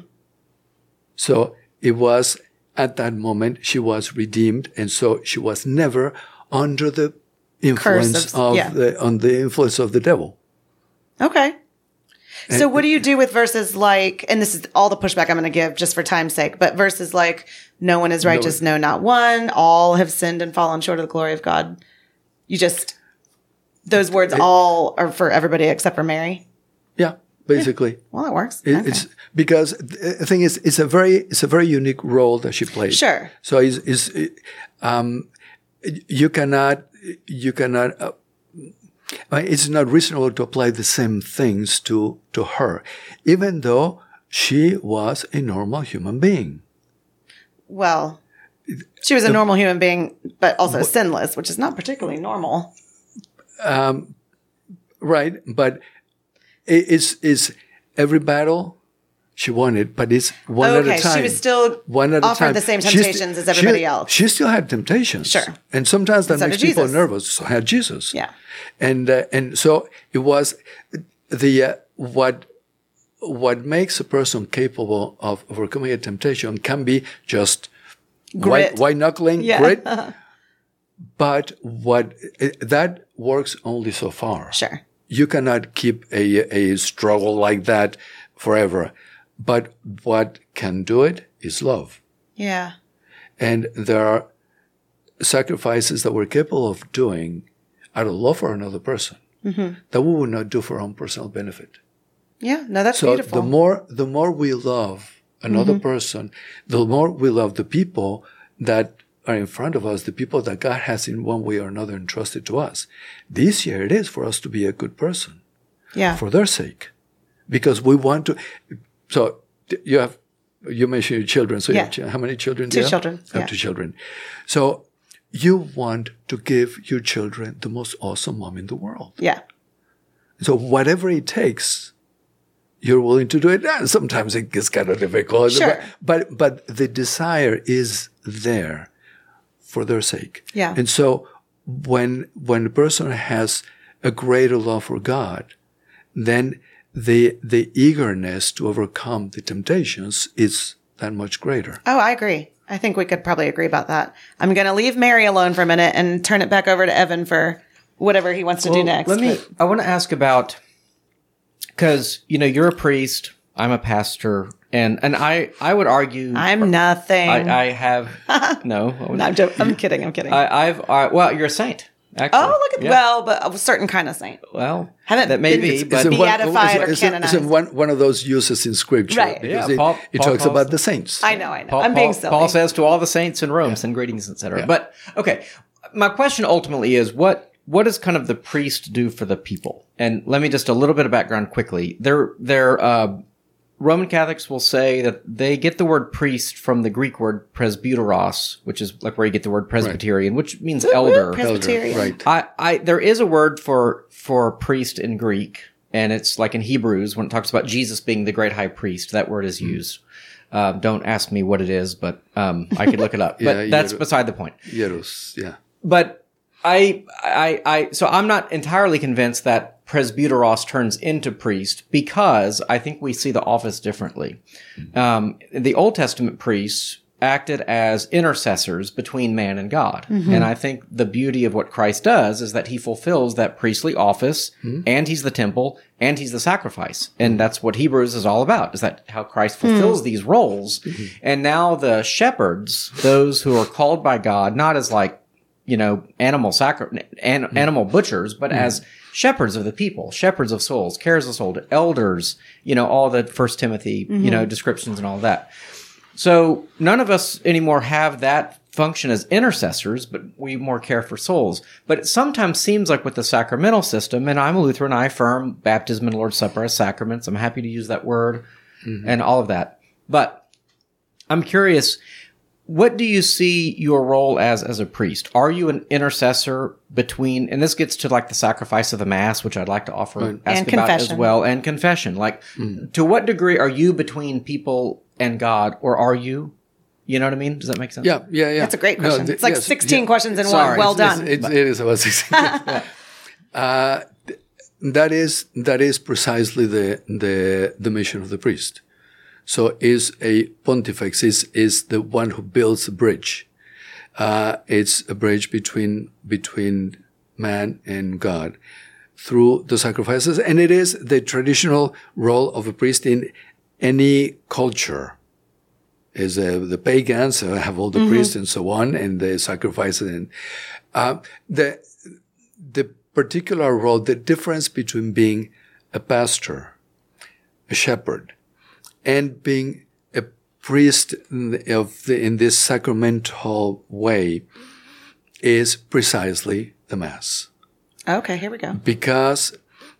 So it was at that moment she was redeemed, and so she was never under the influence of,
of yeah.
the on the influence of the devil.
Okay.
And,
so what do you do with verses like, and this is all the pushback I'm going to give just for time's sake, but verses like, no one is righteous, no, no not one, all have sinned and fallen short of the glory of God. You just, those words it, all are for everybody except for Mary?
Yeah, basically.
Yeah. Well, it works.
It,
okay.
It's because the thing is, it's a very, it's a very unique role that she played.
Sure.
So is is um, you cannot, you cannot, uh, it's not reasonable to apply the same things to, to her, even though she was a normal human being.
Well, she was a
the,
normal human being, but also but, sinless, which is not particularly normal.
Um, right. But it's, it's every battle she won it, but it's one
okay,
at a time.
She was still
one at
offered
a time.
the same temptations
st-
as everybody
she,
else.
She still had temptations.
Sure.
And sometimes that
so
makes people
Jesus.
nervous. So had Jesus.
Yeah.
And uh, and so it was the uh, what what makes a person capable of overcoming a temptation can be just
grit,
white, white knuckling,
yeah.
grit. But what that works only so far.
Sure.
You cannot keep a a struggle like that forever. But what can do it is love.
Yeah.
And there are sacrifices that we're capable of doing out of love for another person mm-hmm. that we would not do for our own personal benefit.
Yeah, no, that's
so
beautiful.
So the more, the more we love another mm-hmm. person, the more we love the people that are in front of us, the people that God has in one way or another entrusted to us. This year it is for us to be a good person.
Yeah.
For their sake. Because we want to... So you have, you mentioned your children. So
yeah.
you have, how many children?
Two
do you have?
children.
I have
yeah.
two children. So you want to give your children the most awesome mom in the world.
Yeah.
So whatever it takes, you're willing to do it. And sometimes it gets kind of difficult.
Sure.
But, but, but the desire is there for their sake.
Yeah.
And so when, when a person has a greater love for God, then the the eagerness to overcome the temptations is that much greater.
Oh, I agree. I think we could probably agree about that. I'm going to leave Mary alone for a minute and turn it back over to Evan for whatever he wants to
well,
do next.
Let me. But. I want to ask about because you know you're a priest, I'm a pastor, and and I I would argue
I'm nothing.
I, I have no.
no I'm, joking. I'm kidding. I'm kidding.
I, I've I, well, you're a saint. Actually.
Oh, look at
Yeah.
well, but a certain kind of saint.
Well,
Haven't
that may
been-
be,
It's-
but
it's a- beatified or
it's,
canonized.
It's one, one of those uses in scripture.
Right.
Because
Yeah,
it,
Paul-
it
Paul
talks
calls
about
them-
the saints.
I know, I know.
Paul,
I'm being
Paul,
silly.
Paul says to all the saints in Rome, send greetings, et cetera.
Yeah.
But okay, my question ultimately is what what does kind of the priest do for the people? And let me just a little bit of background quickly. They're they're uh, Roman Catholics will say that they get the word priest from the Greek word presbyteros, which is like where you get the word Presbyterian, which means elder.
Pres- Presbyterian.
Right.
I, I there is a word for for priest in Greek, and it's like in Hebrews when it talks about Jesus being the great high priest. That word is used. Uh, don't ask me what it is, but um, I could look it up.
Yeah,
but that's
you're-
beside the point.
Hieros, yeah.
But I, I, I, so I'm not entirely convinced that presbyteros turns into priest because I think we see the office differently. Um, the Old Testament priests acted as intercessors between man and God. And I think the beauty of what Christ does is that he fulfills that priestly office and he's the temple and he's the sacrifice. And that's what Hebrews is all about, is that how Christ fulfills these roles. And now the shepherds, those who are called by God, not as like, you know, animal sacri- an- animal butchers, but as shepherds of the people, shepherds of souls, cares of soul, elders, you know, all the First Timothy, you know, descriptions and all that. So none of us anymore have that function as intercessors, but we more care for souls. But it sometimes seems like with the sacramental system, and I'm a Lutheran, I affirm baptism and Lord's Supper as sacraments. I'm happy to use that word and all of that. But I'm curious, what do you see your role as as a priest? Are you an intercessor between, and this gets to like the sacrifice of the Mass, which I'd like to offer,
Right.
ask
And
about as
confession.
well, and confession. Like, to what degree are you between people and God, or are you? You know what I mean? Does that make sense?
Yeah, yeah, yeah.
That's a great question.
th-
it's like
yes,
sixteen
yeah.
questions in
Sorry,
one. Well
It's-
done.
It's, it is about sixteen. uh, th- that is that is precisely the the the mission of the priest. So is a pontifex is is the one who builds a bridge. Uh, it's a bridge between between man and God through the sacrifices, and it is the traditional role of a priest in any culture. Is uh, the pagans uh, have all the priests and so on, and the sacrifices, and uh, the the particular role, the difference between being a pastor, a shepherd, and being a priest of the, in this sacramental way, is precisely the Mass,
Okay, here we go.
because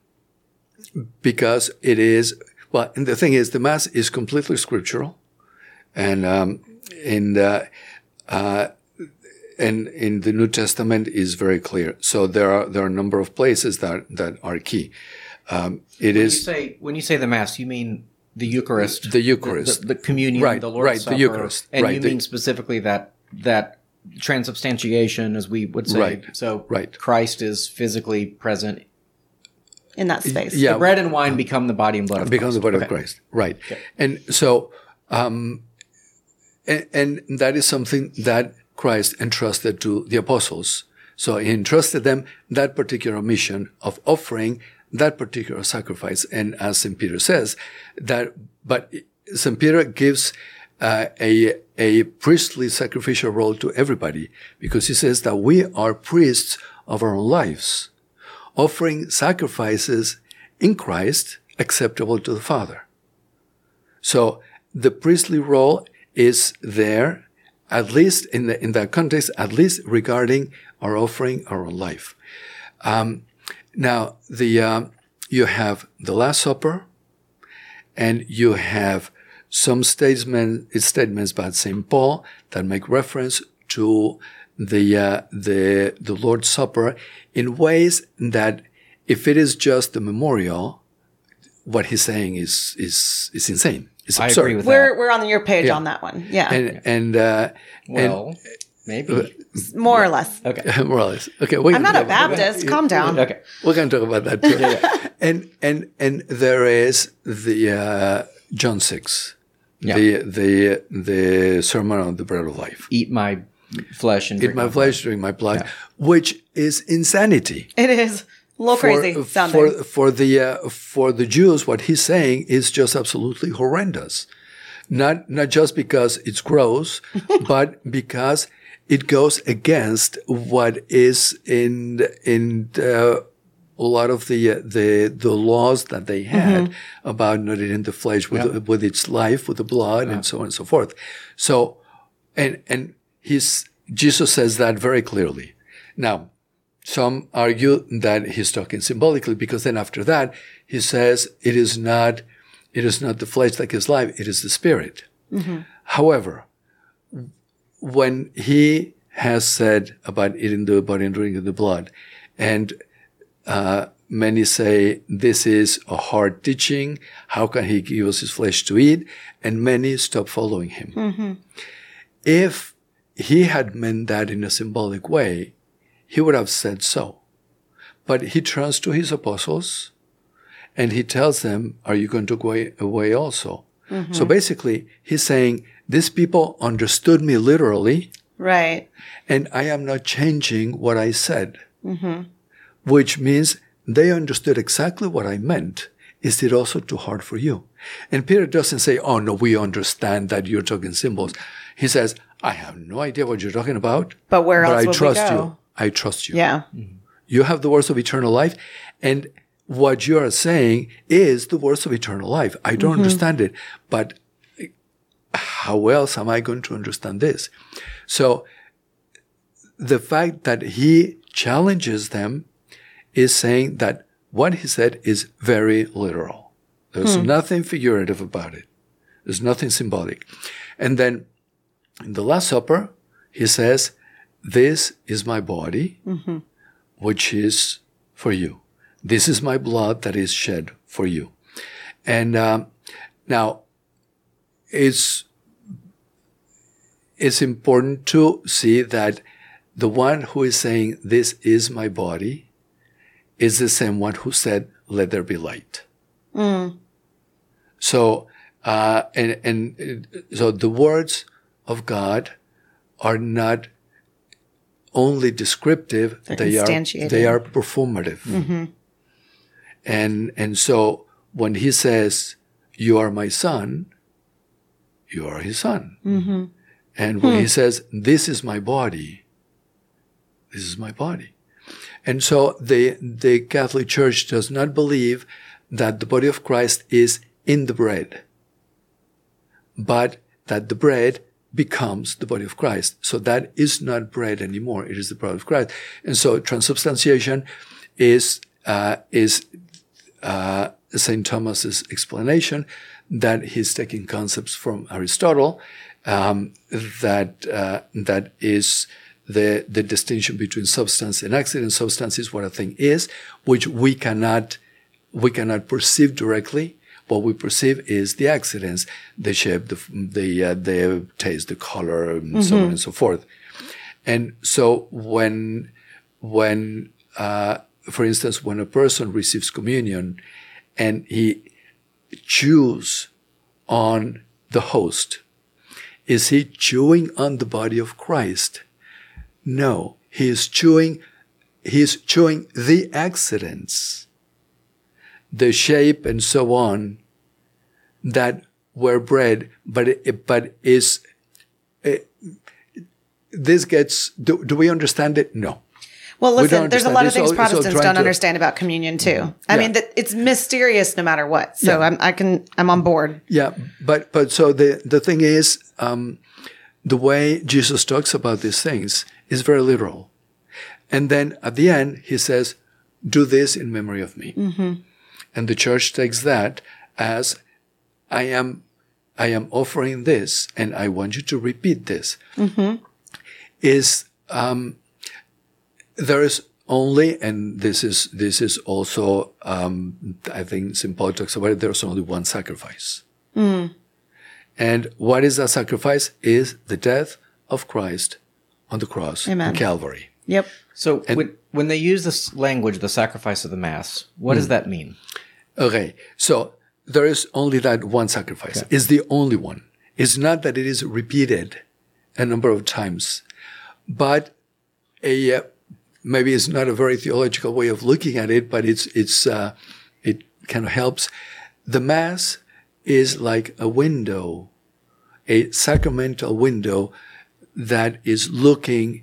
because it is well. And the thing is, the Mass is completely scriptural. And um, and uh, uh, and in the New Testament is very clear. So there are there are a number of places that that are key. Um, it
When
is
you say when you say the Mass, you mean the Eucharist,
The Eucharist.
the, the, the communion,
Right,
the Lord's
right, the
Supper,
Eucharist,
and
right,
you
the-
mean specifically that that transubstantiation, as we would say.
Right,
So
right.
Christ is physically present.
In that space.
Yeah.
The bread and wine become the body and blood of
becomes the
Christ.
body of
Okay.
Christ, right? And so, um, and, and that is something that Christ entrusted to the apostles. So he entrusted them that particular mission of offering that particular sacrifice. And as Saint Peter says, that, but Saint Peter gives uh, a, a priestly sacrificial role to everybody, because he says that we are priests of our own lives, offering sacrifices in Christ acceptable to the Father. So the priestly role is there, at least in the, in that context, at least regarding our offering our own life. Um, now, the um, you have the Last Supper, and you have some statements statements by Saint Paul that make reference to the uh, the the Lord's Supper in ways that, if it is just a memorial, what he's saying is is is insane. It's
I
absurd.
agree with
We're
that.
we're on your page
Yeah.
on that one. Yeah.
And and uh,
Well, maybe.
More or less.
Okay.
and more or less. Okay, we
I'm
can
not a
talk about that.
Baptist. Calm down.
Okay.
We're going to talk about that too. And and and there is the uh, John six,
Yeah.
the the the Sermon on the Bread of Life.
Eat my flesh and
Eat
drink
my flesh, drink my blood, which is insanity.
It is a little crazy
for,
sounding.
For for the uh, for the Jews, what he's saying is just absolutely horrendous. Not not just because it's gross, but because it goes against what is in in uh, a lot of the uh, the the laws that they had mm-hmm. about not eating the flesh with yeah. with its life, with the blood, yeah. and so on and so forth. So, and and he's Jesus says that very clearly. Now, some argue that he's talking symbolically because then after that he says it is not it is not the flesh that gives life; it is the spirit. Mm-hmm. However, when he has said about eating the body and drinking the blood, and uh, many say this is a hard teaching, how can he give us his flesh to eat? And many stop following him. Mm-hmm. If he had meant that in a symbolic way, he would have said so. But he turns to his apostles and he tells them, are you going to go away also? Mm-hmm. So basically, he's saying, these people understood me literally.
Right.
And I am not changing what I said. Mm-hmm. Which means they understood exactly what I meant. Is it also too hard for you? And Peter doesn't say, oh, no, we understand that you're talking symbols. He says, I have no idea what you're talking about.
But where else
but I
would
trust
we go?
you. I trust you.
Yeah.
Mm-hmm. You have the words of eternal life. And what you are saying is the words of eternal life. I don't mm-hmm. understand it. But how else am I going to understand this? So the fact that he challenges them is saying that what he said is very literal. There's hmm. nothing figurative about it. There's nothing symbolic. And then in the Last Supper, he says, this is my body, mm-hmm. which is for you. This is my blood that is shed for you. And um, now, it's it's important to see that the one who is saying, this is my body, is the same one who said, let there be light. Mm. So, uh, and, and so the words of God are not only descriptive,
They're
they are, they are performative. Mm-hmm. And, and so when he says, you are my son, you are his son. Mm-hmm. And when hmm. he says, this is my body, this is my body. And so the, the Catholic Church does not believe that the body of Christ is in the bread, but that the bread becomes the body of Christ. So that is not bread anymore. It is the blood of Christ. And so transubstantiation is, uh, is, uh, Saint Thomas's explanation that he's taking concepts from Aristotle, um, that, uh, that is the, the distinction between substance and accident. Substance is what a thing is, which we cannot, we cannot perceive directly. What we perceive is the accidents, the shape, the, the, uh, the taste, the color, and mm-hmm. so on and so forth. And so when, when, uh, for instance, when a person receives communion and he chews on the host, is he chewing on the body of Christ? No, he is chewing, he is chewing the accidents, the shape and so on that were bread, but it, but is, it, this gets, do, do we understand it? No.
Well, listen, there's a lot of things Protestants don't understand about communion too. I yeah. mean, that it's mysterious no matter what. So yeah. I'm, I can, I'm on board.
Yeah. But, but so the, the thing is, um, the way Jesus talks about these things is very literal. And then at the end, he says, do this in memory of me. Mm-hmm. And the church takes that as I am, I am offering this and I want you to repeat this. Mm-hmm. Is, um, there is only, and this is, this is also, um, I think Saint Paul talks about it, there's only one sacrifice. Mm. And what is that sacrifice? Is the death of Christ on the cross in Calvary.
Yep.
So and, when, when they use this language, the sacrifice of the Mass, what mm. does that mean?
Okay. So there is only that one sacrifice. Okay. It's the only one. It's not that it is repeated a number of times, but a, uh, maybe it's not a very theological way of looking at it, but it's, it's, uh, it kind of helps. The Mass is like a window, a sacramental window that is looking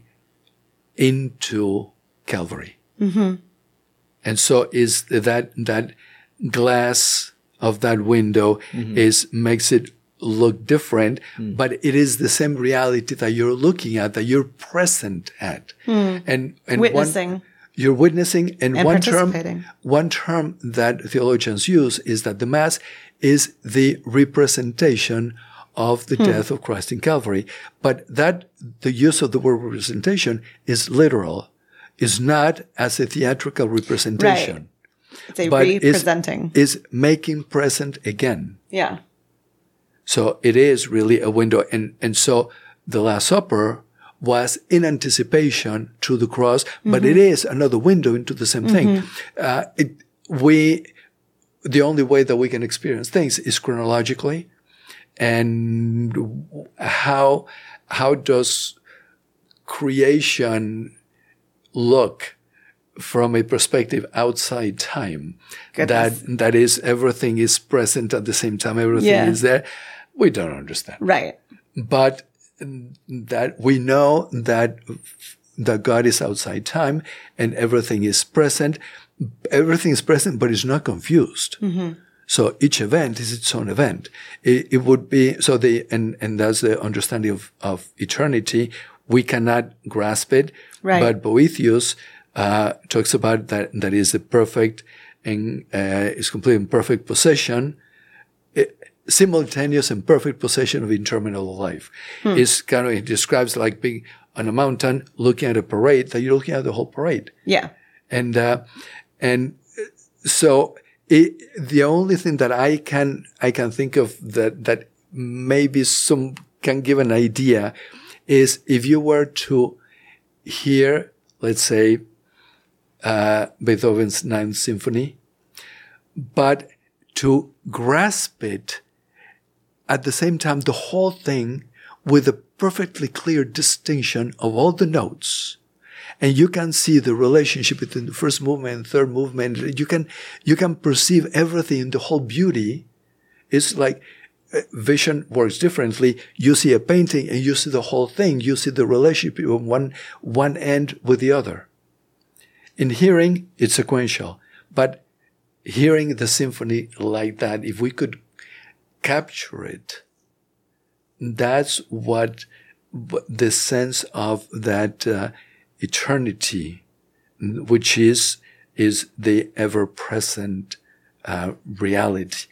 into Calvary. Mm-hmm. And so is that, that glass of that window mm-hmm. is, makes it look different, mm. but it is the same reality that you're looking at, that you're present at. Mm. And, and
witnessing.
One, you're witnessing, and,
and
one term, one term that theologians use is that the Mass is the representation of the hmm. death of Christ in Calvary. But that, the use of the word representation is literal, is not as a theatrical representation.
Right. It's a but representing.
Is, is making present again.
Yeah.
So it is really a window. And, and so the Last Supper was in anticipation to the cross, mm-hmm. but it is another window into the same mm-hmm. thing. Uh, it, we, the only way that we can experience things is chronologically. And how, how does creation look from a perspective outside time?
Goodness.
That, that is, everything is present at the same time. Everything
yeah.
is there. We don't understand.
Right.
But that we know that, that God is outside time and everything is present. Everything is present, but it's not confused. Mm-hmm. So each event is its own event. It, it would be, so the, and, and that's the understanding of, of eternity. We cannot grasp it.
Right.
But Boethius, uh, talks about that, that is the perfect and, uh, is complete and perfect possession, it, simultaneous and perfect possession of interminable life. Hmm. It's kind of, it describes like being on a mountain looking at a parade, that you're looking at the whole parade.
Yeah.
And, uh, and so, It, the only thing that I can, I can think of that, that maybe some can give an idea is if you were to hear, let's say, uh, Beethoven's Ninth Symphony, but to grasp it at the same time, the whole thing with a perfectly clear distinction of all the notes. And you can see the relationship between the first movement and third movement. You can, you can perceive everything in the whole beauty. It's like uh, vision works differently. You see a painting and you see the whole thing. You see the relationship of one, one end with the other. In hearing, it's sequential. But hearing the symphony like that, if we could capture it, that's what, what the sense of that, uh, eternity, which is is the ever-present uh, reality.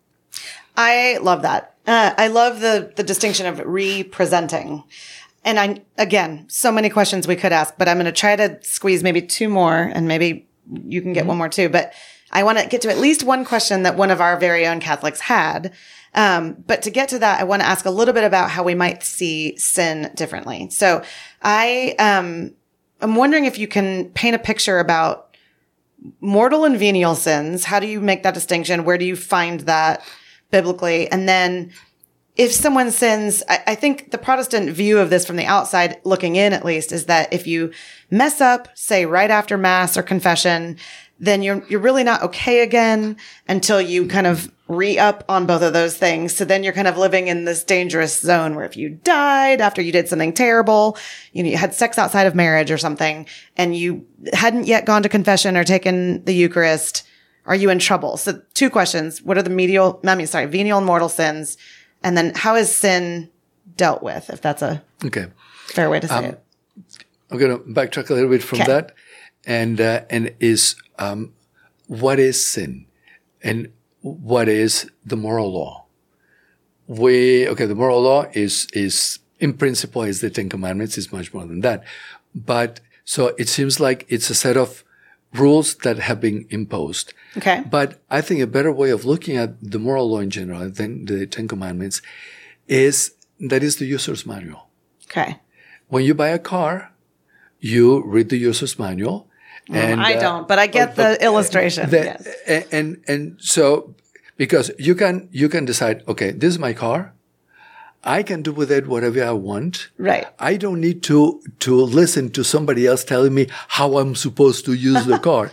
I love that. Uh, I love the the distinction of representing. And I again, so many questions we could ask, but I'm going to try to squeeze maybe two more, and maybe you can get mm-hmm. one more too. But I want to get to at least one question that one of our very own Catholics had. Um, but to get to that, I want to ask a little bit about how we might see sin differently. So I um. I'm wondering if you can paint a picture about mortal and venial sins. How do you make that distinction? Where do you find that biblically? And then if someone sins, I, I think the Protestant view of this from the outside looking in, at least, is that if you mess up, say right after Mass or confession, then you're, you're really not okay again until you kind of re-up on both of those things. So then you're kind of living in this dangerous zone where if you died after you did something terrible, you know, you had sex outside of marriage or something, and you hadn't yet gone to confession or taken the Eucharist, are you in trouble? So two questions. What are the medial, I mean, sorry, venial and mortal sins? And then how is sin dealt with, if that's a
okay.
fair way to say
um,
it?
I'm going to backtrack a little bit from
okay.
that. And, uh, and is, um, what is sin? And what is the moral law? We, okay, the moral law is, is, in principle, is the Ten Commandments. It's much more than that. But, so it seems like it's a set of rules that have been imposed.
Okay.
But I think a better way of looking at the moral law in general than the Ten Commandments is, that is the user's manual.
Okay.
When you buy a car, you read the user's manual. And,
I don't, uh, but I get
but,
the illustration.
The,
yes.
and, and, and so, because you can, you can decide, okay, this is my car. I can do with it whatever I want.
Right.
I don't need to, to listen to somebody else telling me how I'm supposed to use the car.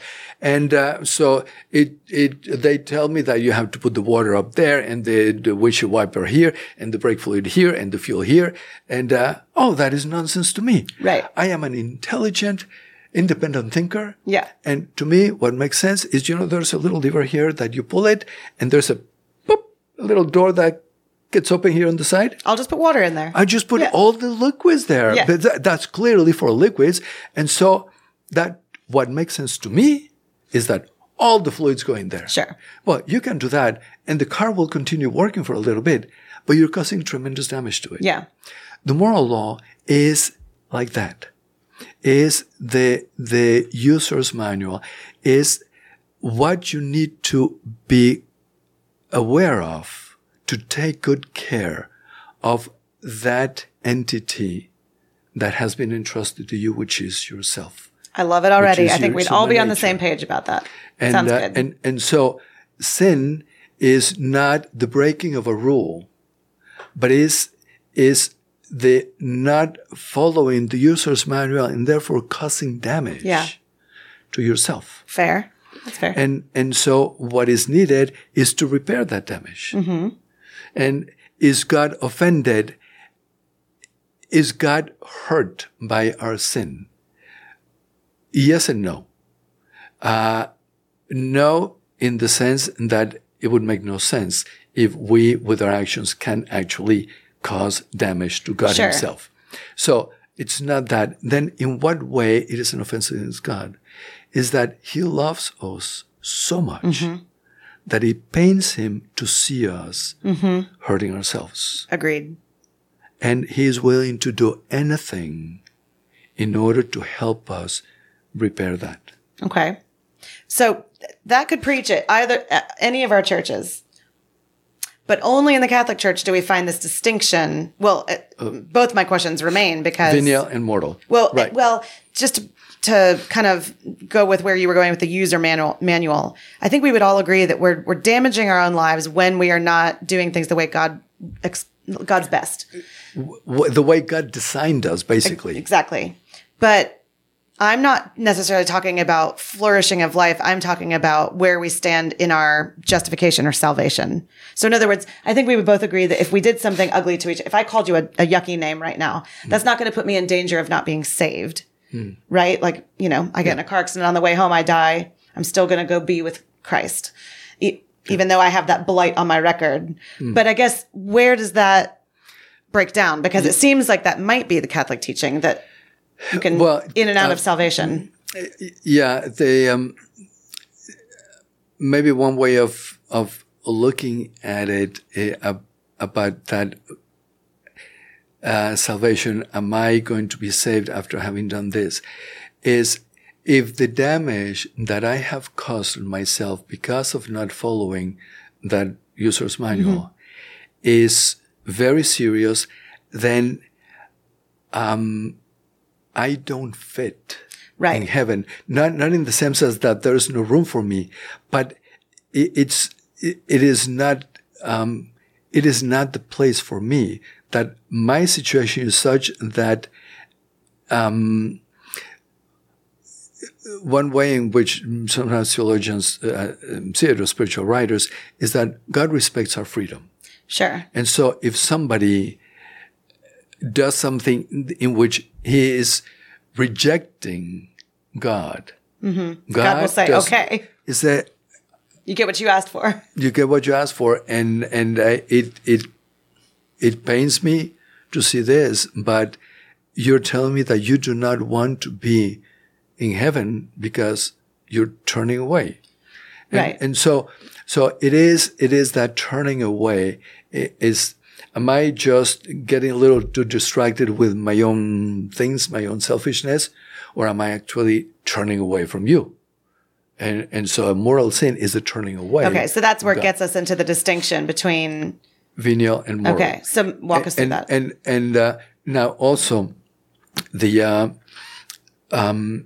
And uh, so it it they tell me that you have to put the water up there and the, the windshield wiper here and the brake fluid here and the fuel here. And uh, oh, that is nonsense to me.
Right.
I am an intelligent, independent thinker.
Yeah.
And to me, what makes sense is, you know, there's a little lever here that you pull it, and there's a boop, a little door that gets open here on the side.
I'll just put water in there.
I just put
Yeah.
all the liquids there.
Yeah.
But th- that's clearly for liquids. And so that what makes sense to me is that all the fluids go in there.
Sure.
Well, you can do that, and the car will continue working for a little bit, but you're causing tremendous damage to it.
Yeah.
The moral law is like that. Is the the user's manual, is what you need to be aware of to take good care of that entity that has been entrusted to you, which is yourself.
I love it already.
Which is
I think
your
we'd all be
human
on the
nature.
same page about that.
And,
Sounds
uh,
good.
and and so sin is not the breaking of a rule, but is is the not following the user's manual and therefore causing damage
Yeah.
to yourself.
Fair. That's fair.
And and so what is needed is to repair that damage.
Mm-hmm.
And is God offended? Is God hurt by our sin? Yes and no. Uh, no, in the sense that it would make no sense if we, with our actions, can actually cause damage to God
Sure.
himself. So it's not that. Then in what way it is an offense against God is that he loves us so much
Mm-hmm.
that it pains him to see us
Mm-hmm.
hurting ourselves.
Agreed.
And he is willing to do anything in order to help us repair that.
Okay. So th- that could preach it either uh, any of our churches, but only in the Catholic Church do we find this distinction. Well, uh, both my questions remain because
Venial and mortal.
Well,
right.
well, just to, to kind of go with where you were going with the user manual, manual, I think we would all agree that we're we're damaging our own lives when we are not doing things the way God ex- God's best.
W- the way God designed us, basically.
Exactly. But I'm not necessarily talking about flourishing of life. I'm talking about where we stand in our justification or salvation. So in other words, I think we would both agree that if we did something ugly to each, if I called you a, a yucky name right now, that's not going to put me in danger of not being saved.
Hmm.
Right? Like, you know, I get in a car accident on the way home, I die. I'm still going to go be with Christ, e- even though I have that blight on my record.
Hmm.
But I guess where does that break down? Because it seems like that might be the Catholic teaching that you can
Well,
in and out
uh,
of salvation.
Yeah, the um, maybe one way of of looking at it uh, about that uh, salvation. Am I going to be saved after having done this? Is if the damage that I have caused myself because of not following that user's manual mm-hmm. is very serious, then um, I don't fit
right.
in heaven. Not not in the sense as that there's no room for me, but it, it's it, it is not um, it is not the place for me. That my situation is such that um, one way in which sometimes theologians uh, see it, or spiritual writers, is that God respects our freedom.
Sure.
And so if somebody does something in which he is rejecting God,
mm-hmm. God, God will say, does, okay.
Is that
you get what you asked for.
You get what you asked for. And, and uh, it, it, it pains me to see this, but you're telling me that you do not want to be in heaven because you're turning away. And,
right.
And so, so it is, it is that turning away is, am I just getting a little too distracted with my own things, my own selfishness, or am I actually turning away from you? And, and so a moral sin is a turning away.
Okay. So that's where it gets us into the distinction between
venial and moral.
Okay. So walk us through
and,
that.
And, and, uh, now also the, uh, um,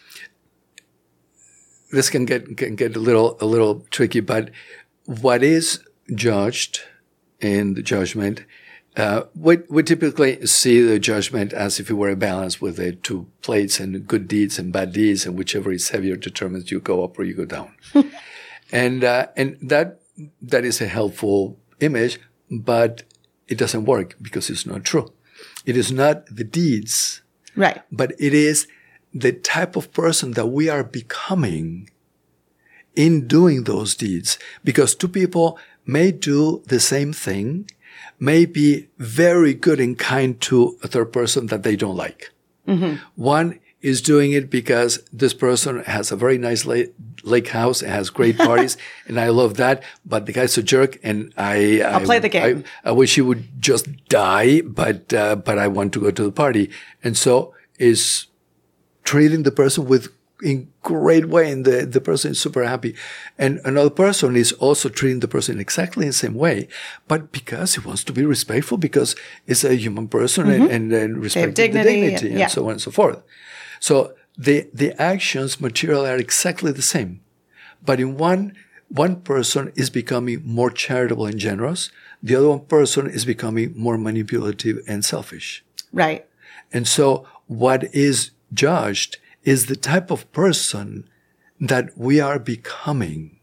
this can get can get a little a little tricky, but what is judged in the judgment Uh, we, we typically see the judgment as if it were a balance with the two plates and good deeds and bad deeds, and whichever is heavier determines you go up or you go down. and uh, and that that is a helpful image, but it doesn't work because it's not true. It is not the deeds,
right?
But it is the type of person that we are becoming in doing those deeds. Because two people may do the same thing, may be very good and kind to a third person that they don't like. Mm-hmm. One is doing it because this person has a very nice lake, lake house and has great parties, and I love that. But the guy's a jerk, and I
I'll
I,
play the game.
I, I wish he would just die, but uh, but I want to go to the party, and so is treating the person with in great way, and the, the person is super happy. And another person is also treating the person exactly the same way, but because he wants to be respectful, because it's a human person mm-hmm. and, and, and respecting
dignity,
the dignity and
yeah.
so on and so forth. So the, the actions material are exactly the same. But in one, one person is becoming more charitable and generous. The other one person is becoming more manipulative and selfish.
Right.
And so what is judged is the type of person that we are becoming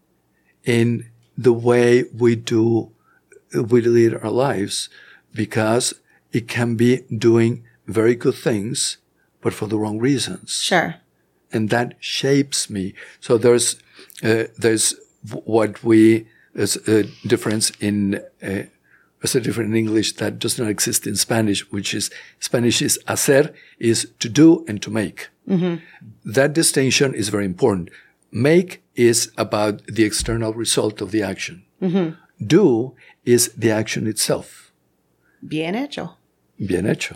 in the way we do, we lead our lives, because it can be doing very good things, but for the wrong reasons.
Sure.
And that shapes me. So there's, uh, there's what we, there's a difference in, uh, there's a difference in English that does not exist in Spanish, which is, Spanish is hacer, is to do and to make. Mm-hmm. That distinction is very important. Make is about the external result of the action. Mm-hmm. Do is the action itself.
Bien hecho.
Bien hecho.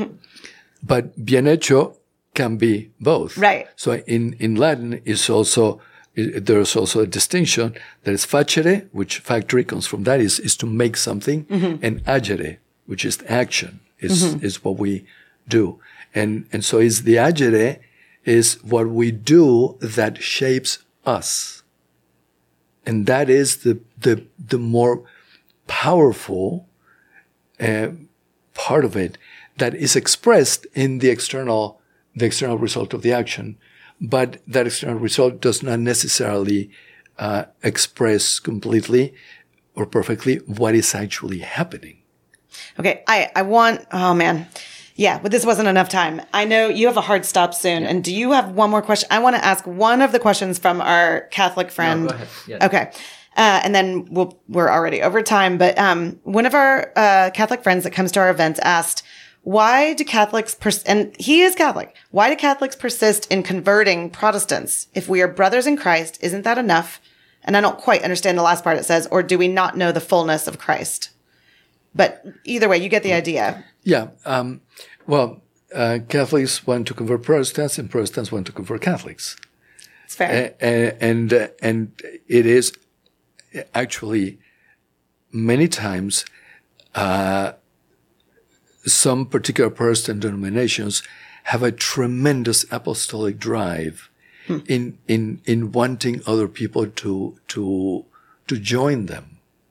But bien hecho can be both.
Right.
So in, in Latin is also, there's also a distinction that is facere, which factory comes from that, is, is to make something, mm-hmm. and agere, which is action, is, mm-hmm. is what we do. And, and so is the agere is what we do that shapes us. And that is the, the, the more powerful, uh, part of it that is expressed in the external, the external result of the action. But that external result does not necessarily, uh, express completely or perfectly what is actually happening.
Okay. I, I want, oh man. Yeah, but this wasn't enough time. I know you have a hard stop soon. Yeah. And do you have one more question? I want to ask one of the questions from our Catholic friend.
No, go ahead. Yes.
Okay. Uh, and then we'll, we're already over time. But um, one of our uh, Catholic friends that comes to our events asked, why do Catholics, pers- and he is Catholic, why do Catholics persist in converting Protestants? If we are brothers in Christ, isn't that enough? And I don't quite understand the last part it says, or do we not know the fullness of Christ? But either way, you get the idea.
Yeah. Um, well, uh, Catholics want to convert Protestants, and Protestants want to convert Catholics.
It's fair.
Uh, and uh, and it is actually many times uh, some particular Protestant denominations have a tremendous apostolic drive hmm. in in in wanting other people to to to join them.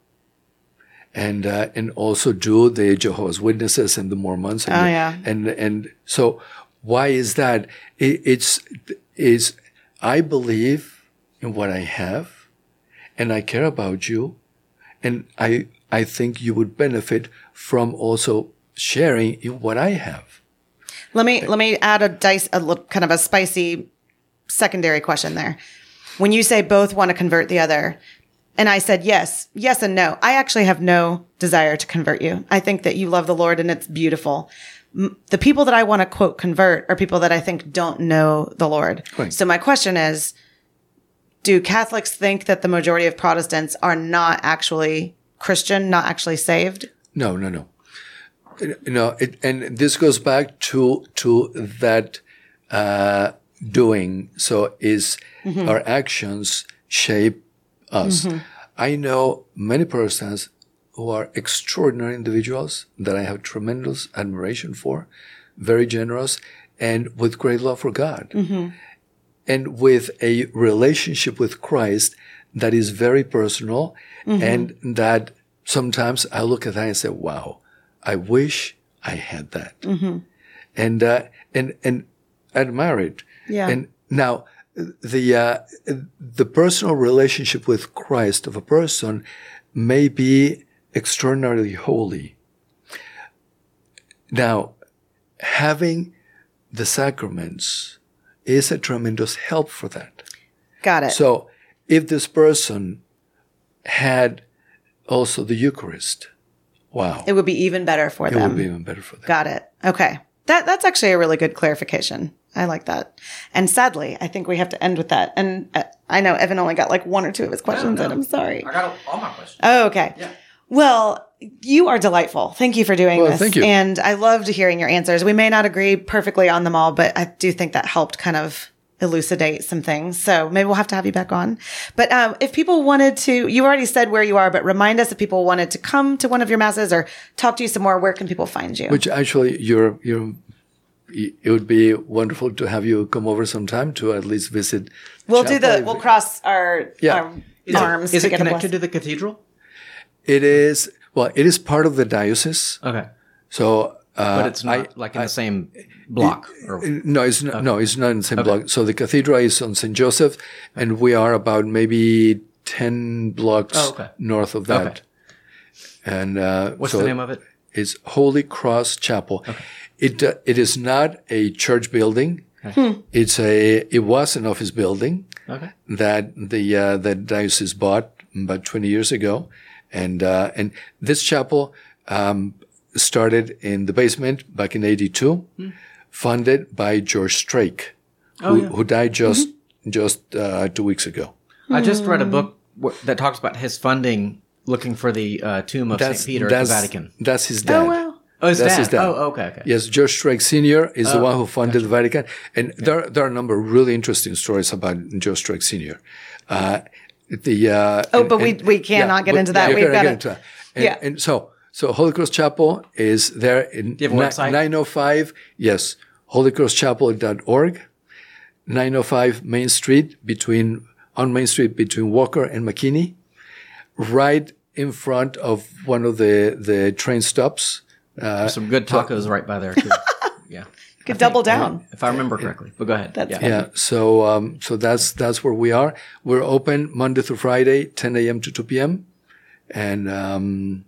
And, uh, and also do the Jehovah's Witnesses and the Mormons. And
oh,
the,
yeah.
And, and so why is that? It, it's, is I believe in what I have, and I care about you, and I, I think you would benefit from also sharing in what I have.
Let me, let me add a dice, a little, kind of a spicy secondary question there. When you say both want to convert the other, and I said, yes, yes and no. I actually have no desire to convert you. I think that you love the Lord and it's beautiful. M- the people that I want to quote convert are people that I think don't know the Lord.
Right.
So my question is, do Catholics think that the majority of Protestants are not actually Christian, not actually saved?
No, no, no. No, it, and this goes back to, to that, uh, doing. So is mm-hmm. our actions shape us. Mm-hmm. I know many Protestants who are extraordinary individuals that I have tremendous admiration for, very generous, and with great love for God. Mm-hmm. And with a relationship with Christ that is very personal, mm-hmm. and that sometimes I look at that and say, wow, I wish I had that. Mm-hmm. And, uh, and, and admire it.
Yeah.
And now the, uh, the personal relationship with Christ of a person may be extraordinarily holy. Now, having the sacraments is a tremendous help for that.
Got it.
So if this person had also the Eucharist, wow.
It would be even better for
It
them.
would be even better for them.
Got it. Okay. That that's actually a really good clarification. I like that. And sadly, I think we have to end with that. And uh, I know Evan only got like one or two of his questions
No,
in.
no.
I'm sorry.
I got all my questions.
Oh, okay.
Yeah.
Well, you are delightful. Thank you for doing
Well,
this.
thank you.
And I loved hearing your answers. We may not agree perfectly on them all, but I do think that helped kind of elucidate some things. So maybe we'll have to have you back on. But um, if people wanted to, you already said where you are, but remind us if people wanted to come to one of your masses or talk to you some more, where can people find you?
Which actually, you're, you're, it would be wonderful to have you come over sometime to at least visit.
We'll do the,
Chapel.
we'll cross our,
Yeah.
our
Is
arms
it, is
to
it
get a
connected
blessing.
to the cathedral?
It is, well, it is part of the diocese.
Okay.
So, uh,
But it's not
I-
like in the same block. Or,
No, it's not, no, it's not in the same block. So the cathedral is on Saint Joseph, and we are about maybe ten blocks
Oh, okay.
north of that.
Okay.
And uh,
What's
so
the name of it?
It's Holy Cross Chapel. It uh, it is not a church building. It's a it was an office building
Okay.
that the uh, the diocese bought about twenty years ago, and uh, and this chapel um, started in the basement back in eighty-two, funded by George Strake, who,
Oh, yeah.
who died just just uh, two weeks ago.
I just read a book wh- that talks about his funding looking for the uh, tomb of Saint Peter at the
that's,
Vatican.
That's his dad.
Oh, wow.
Oh, his
That's
dad.
his dad.
Oh, okay, okay.
Yes, George Strake Senior is the one who funded the Vatican. And there, there are a number of really interesting stories about George Strake Senior. Uh, the, uh,
Oh,
and-
but we,
and-
we cannot get
but-
into that.
yeah,
We've
we
got
cannot
to.
get into that. And,
Yeah.
and so, so Holy Cross Chapel is there in
Do you have a
ni-
website?
nine oh five, yes, holy cross chapel dot org, nine oh five Main Street between, on Main Street between Walker and McKinney, right in front of one of the, the train stops. Uh,
There's some good tacos right by there too. Yeah.
Could double down.
If I remember correctly. But go ahead.
That's
yeah.
fine.
Yeah. So, um, so that's, that's where we are. We're open Monday through Friday, ten a.m. to two p.m. And, um,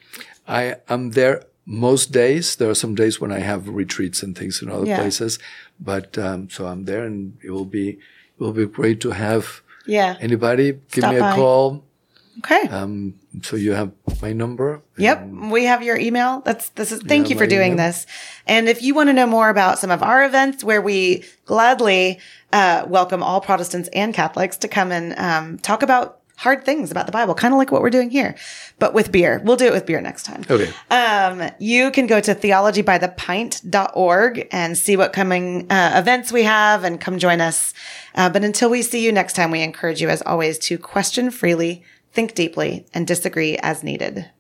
I am there most days. There are some days when I have retreats and things in other
Yeah.
places, but, um, so I'm there, and it will be, it will be great to have
Yeah.
anybody give
Stop
me a
by.
call.
Okay.
Um, so you have my number.
Yep, we have your email. That's this is. Thank
Yeah,
you for
my
doing
email.
this. And if you want to know more about some of our events, where we gladly uh, welcome all Protestants and Catholics to come and um, talk about hard things about the Bible, kind of like what we're doing here, but with beer. We'll do it with beer next time.
Okay.
Um, you can go to theology by the pint dot org and see what coming uh, events we have and come join us. Uh, but until we see you next time, we encourage you, as always, to question freely, think deeply, and disagree as needed.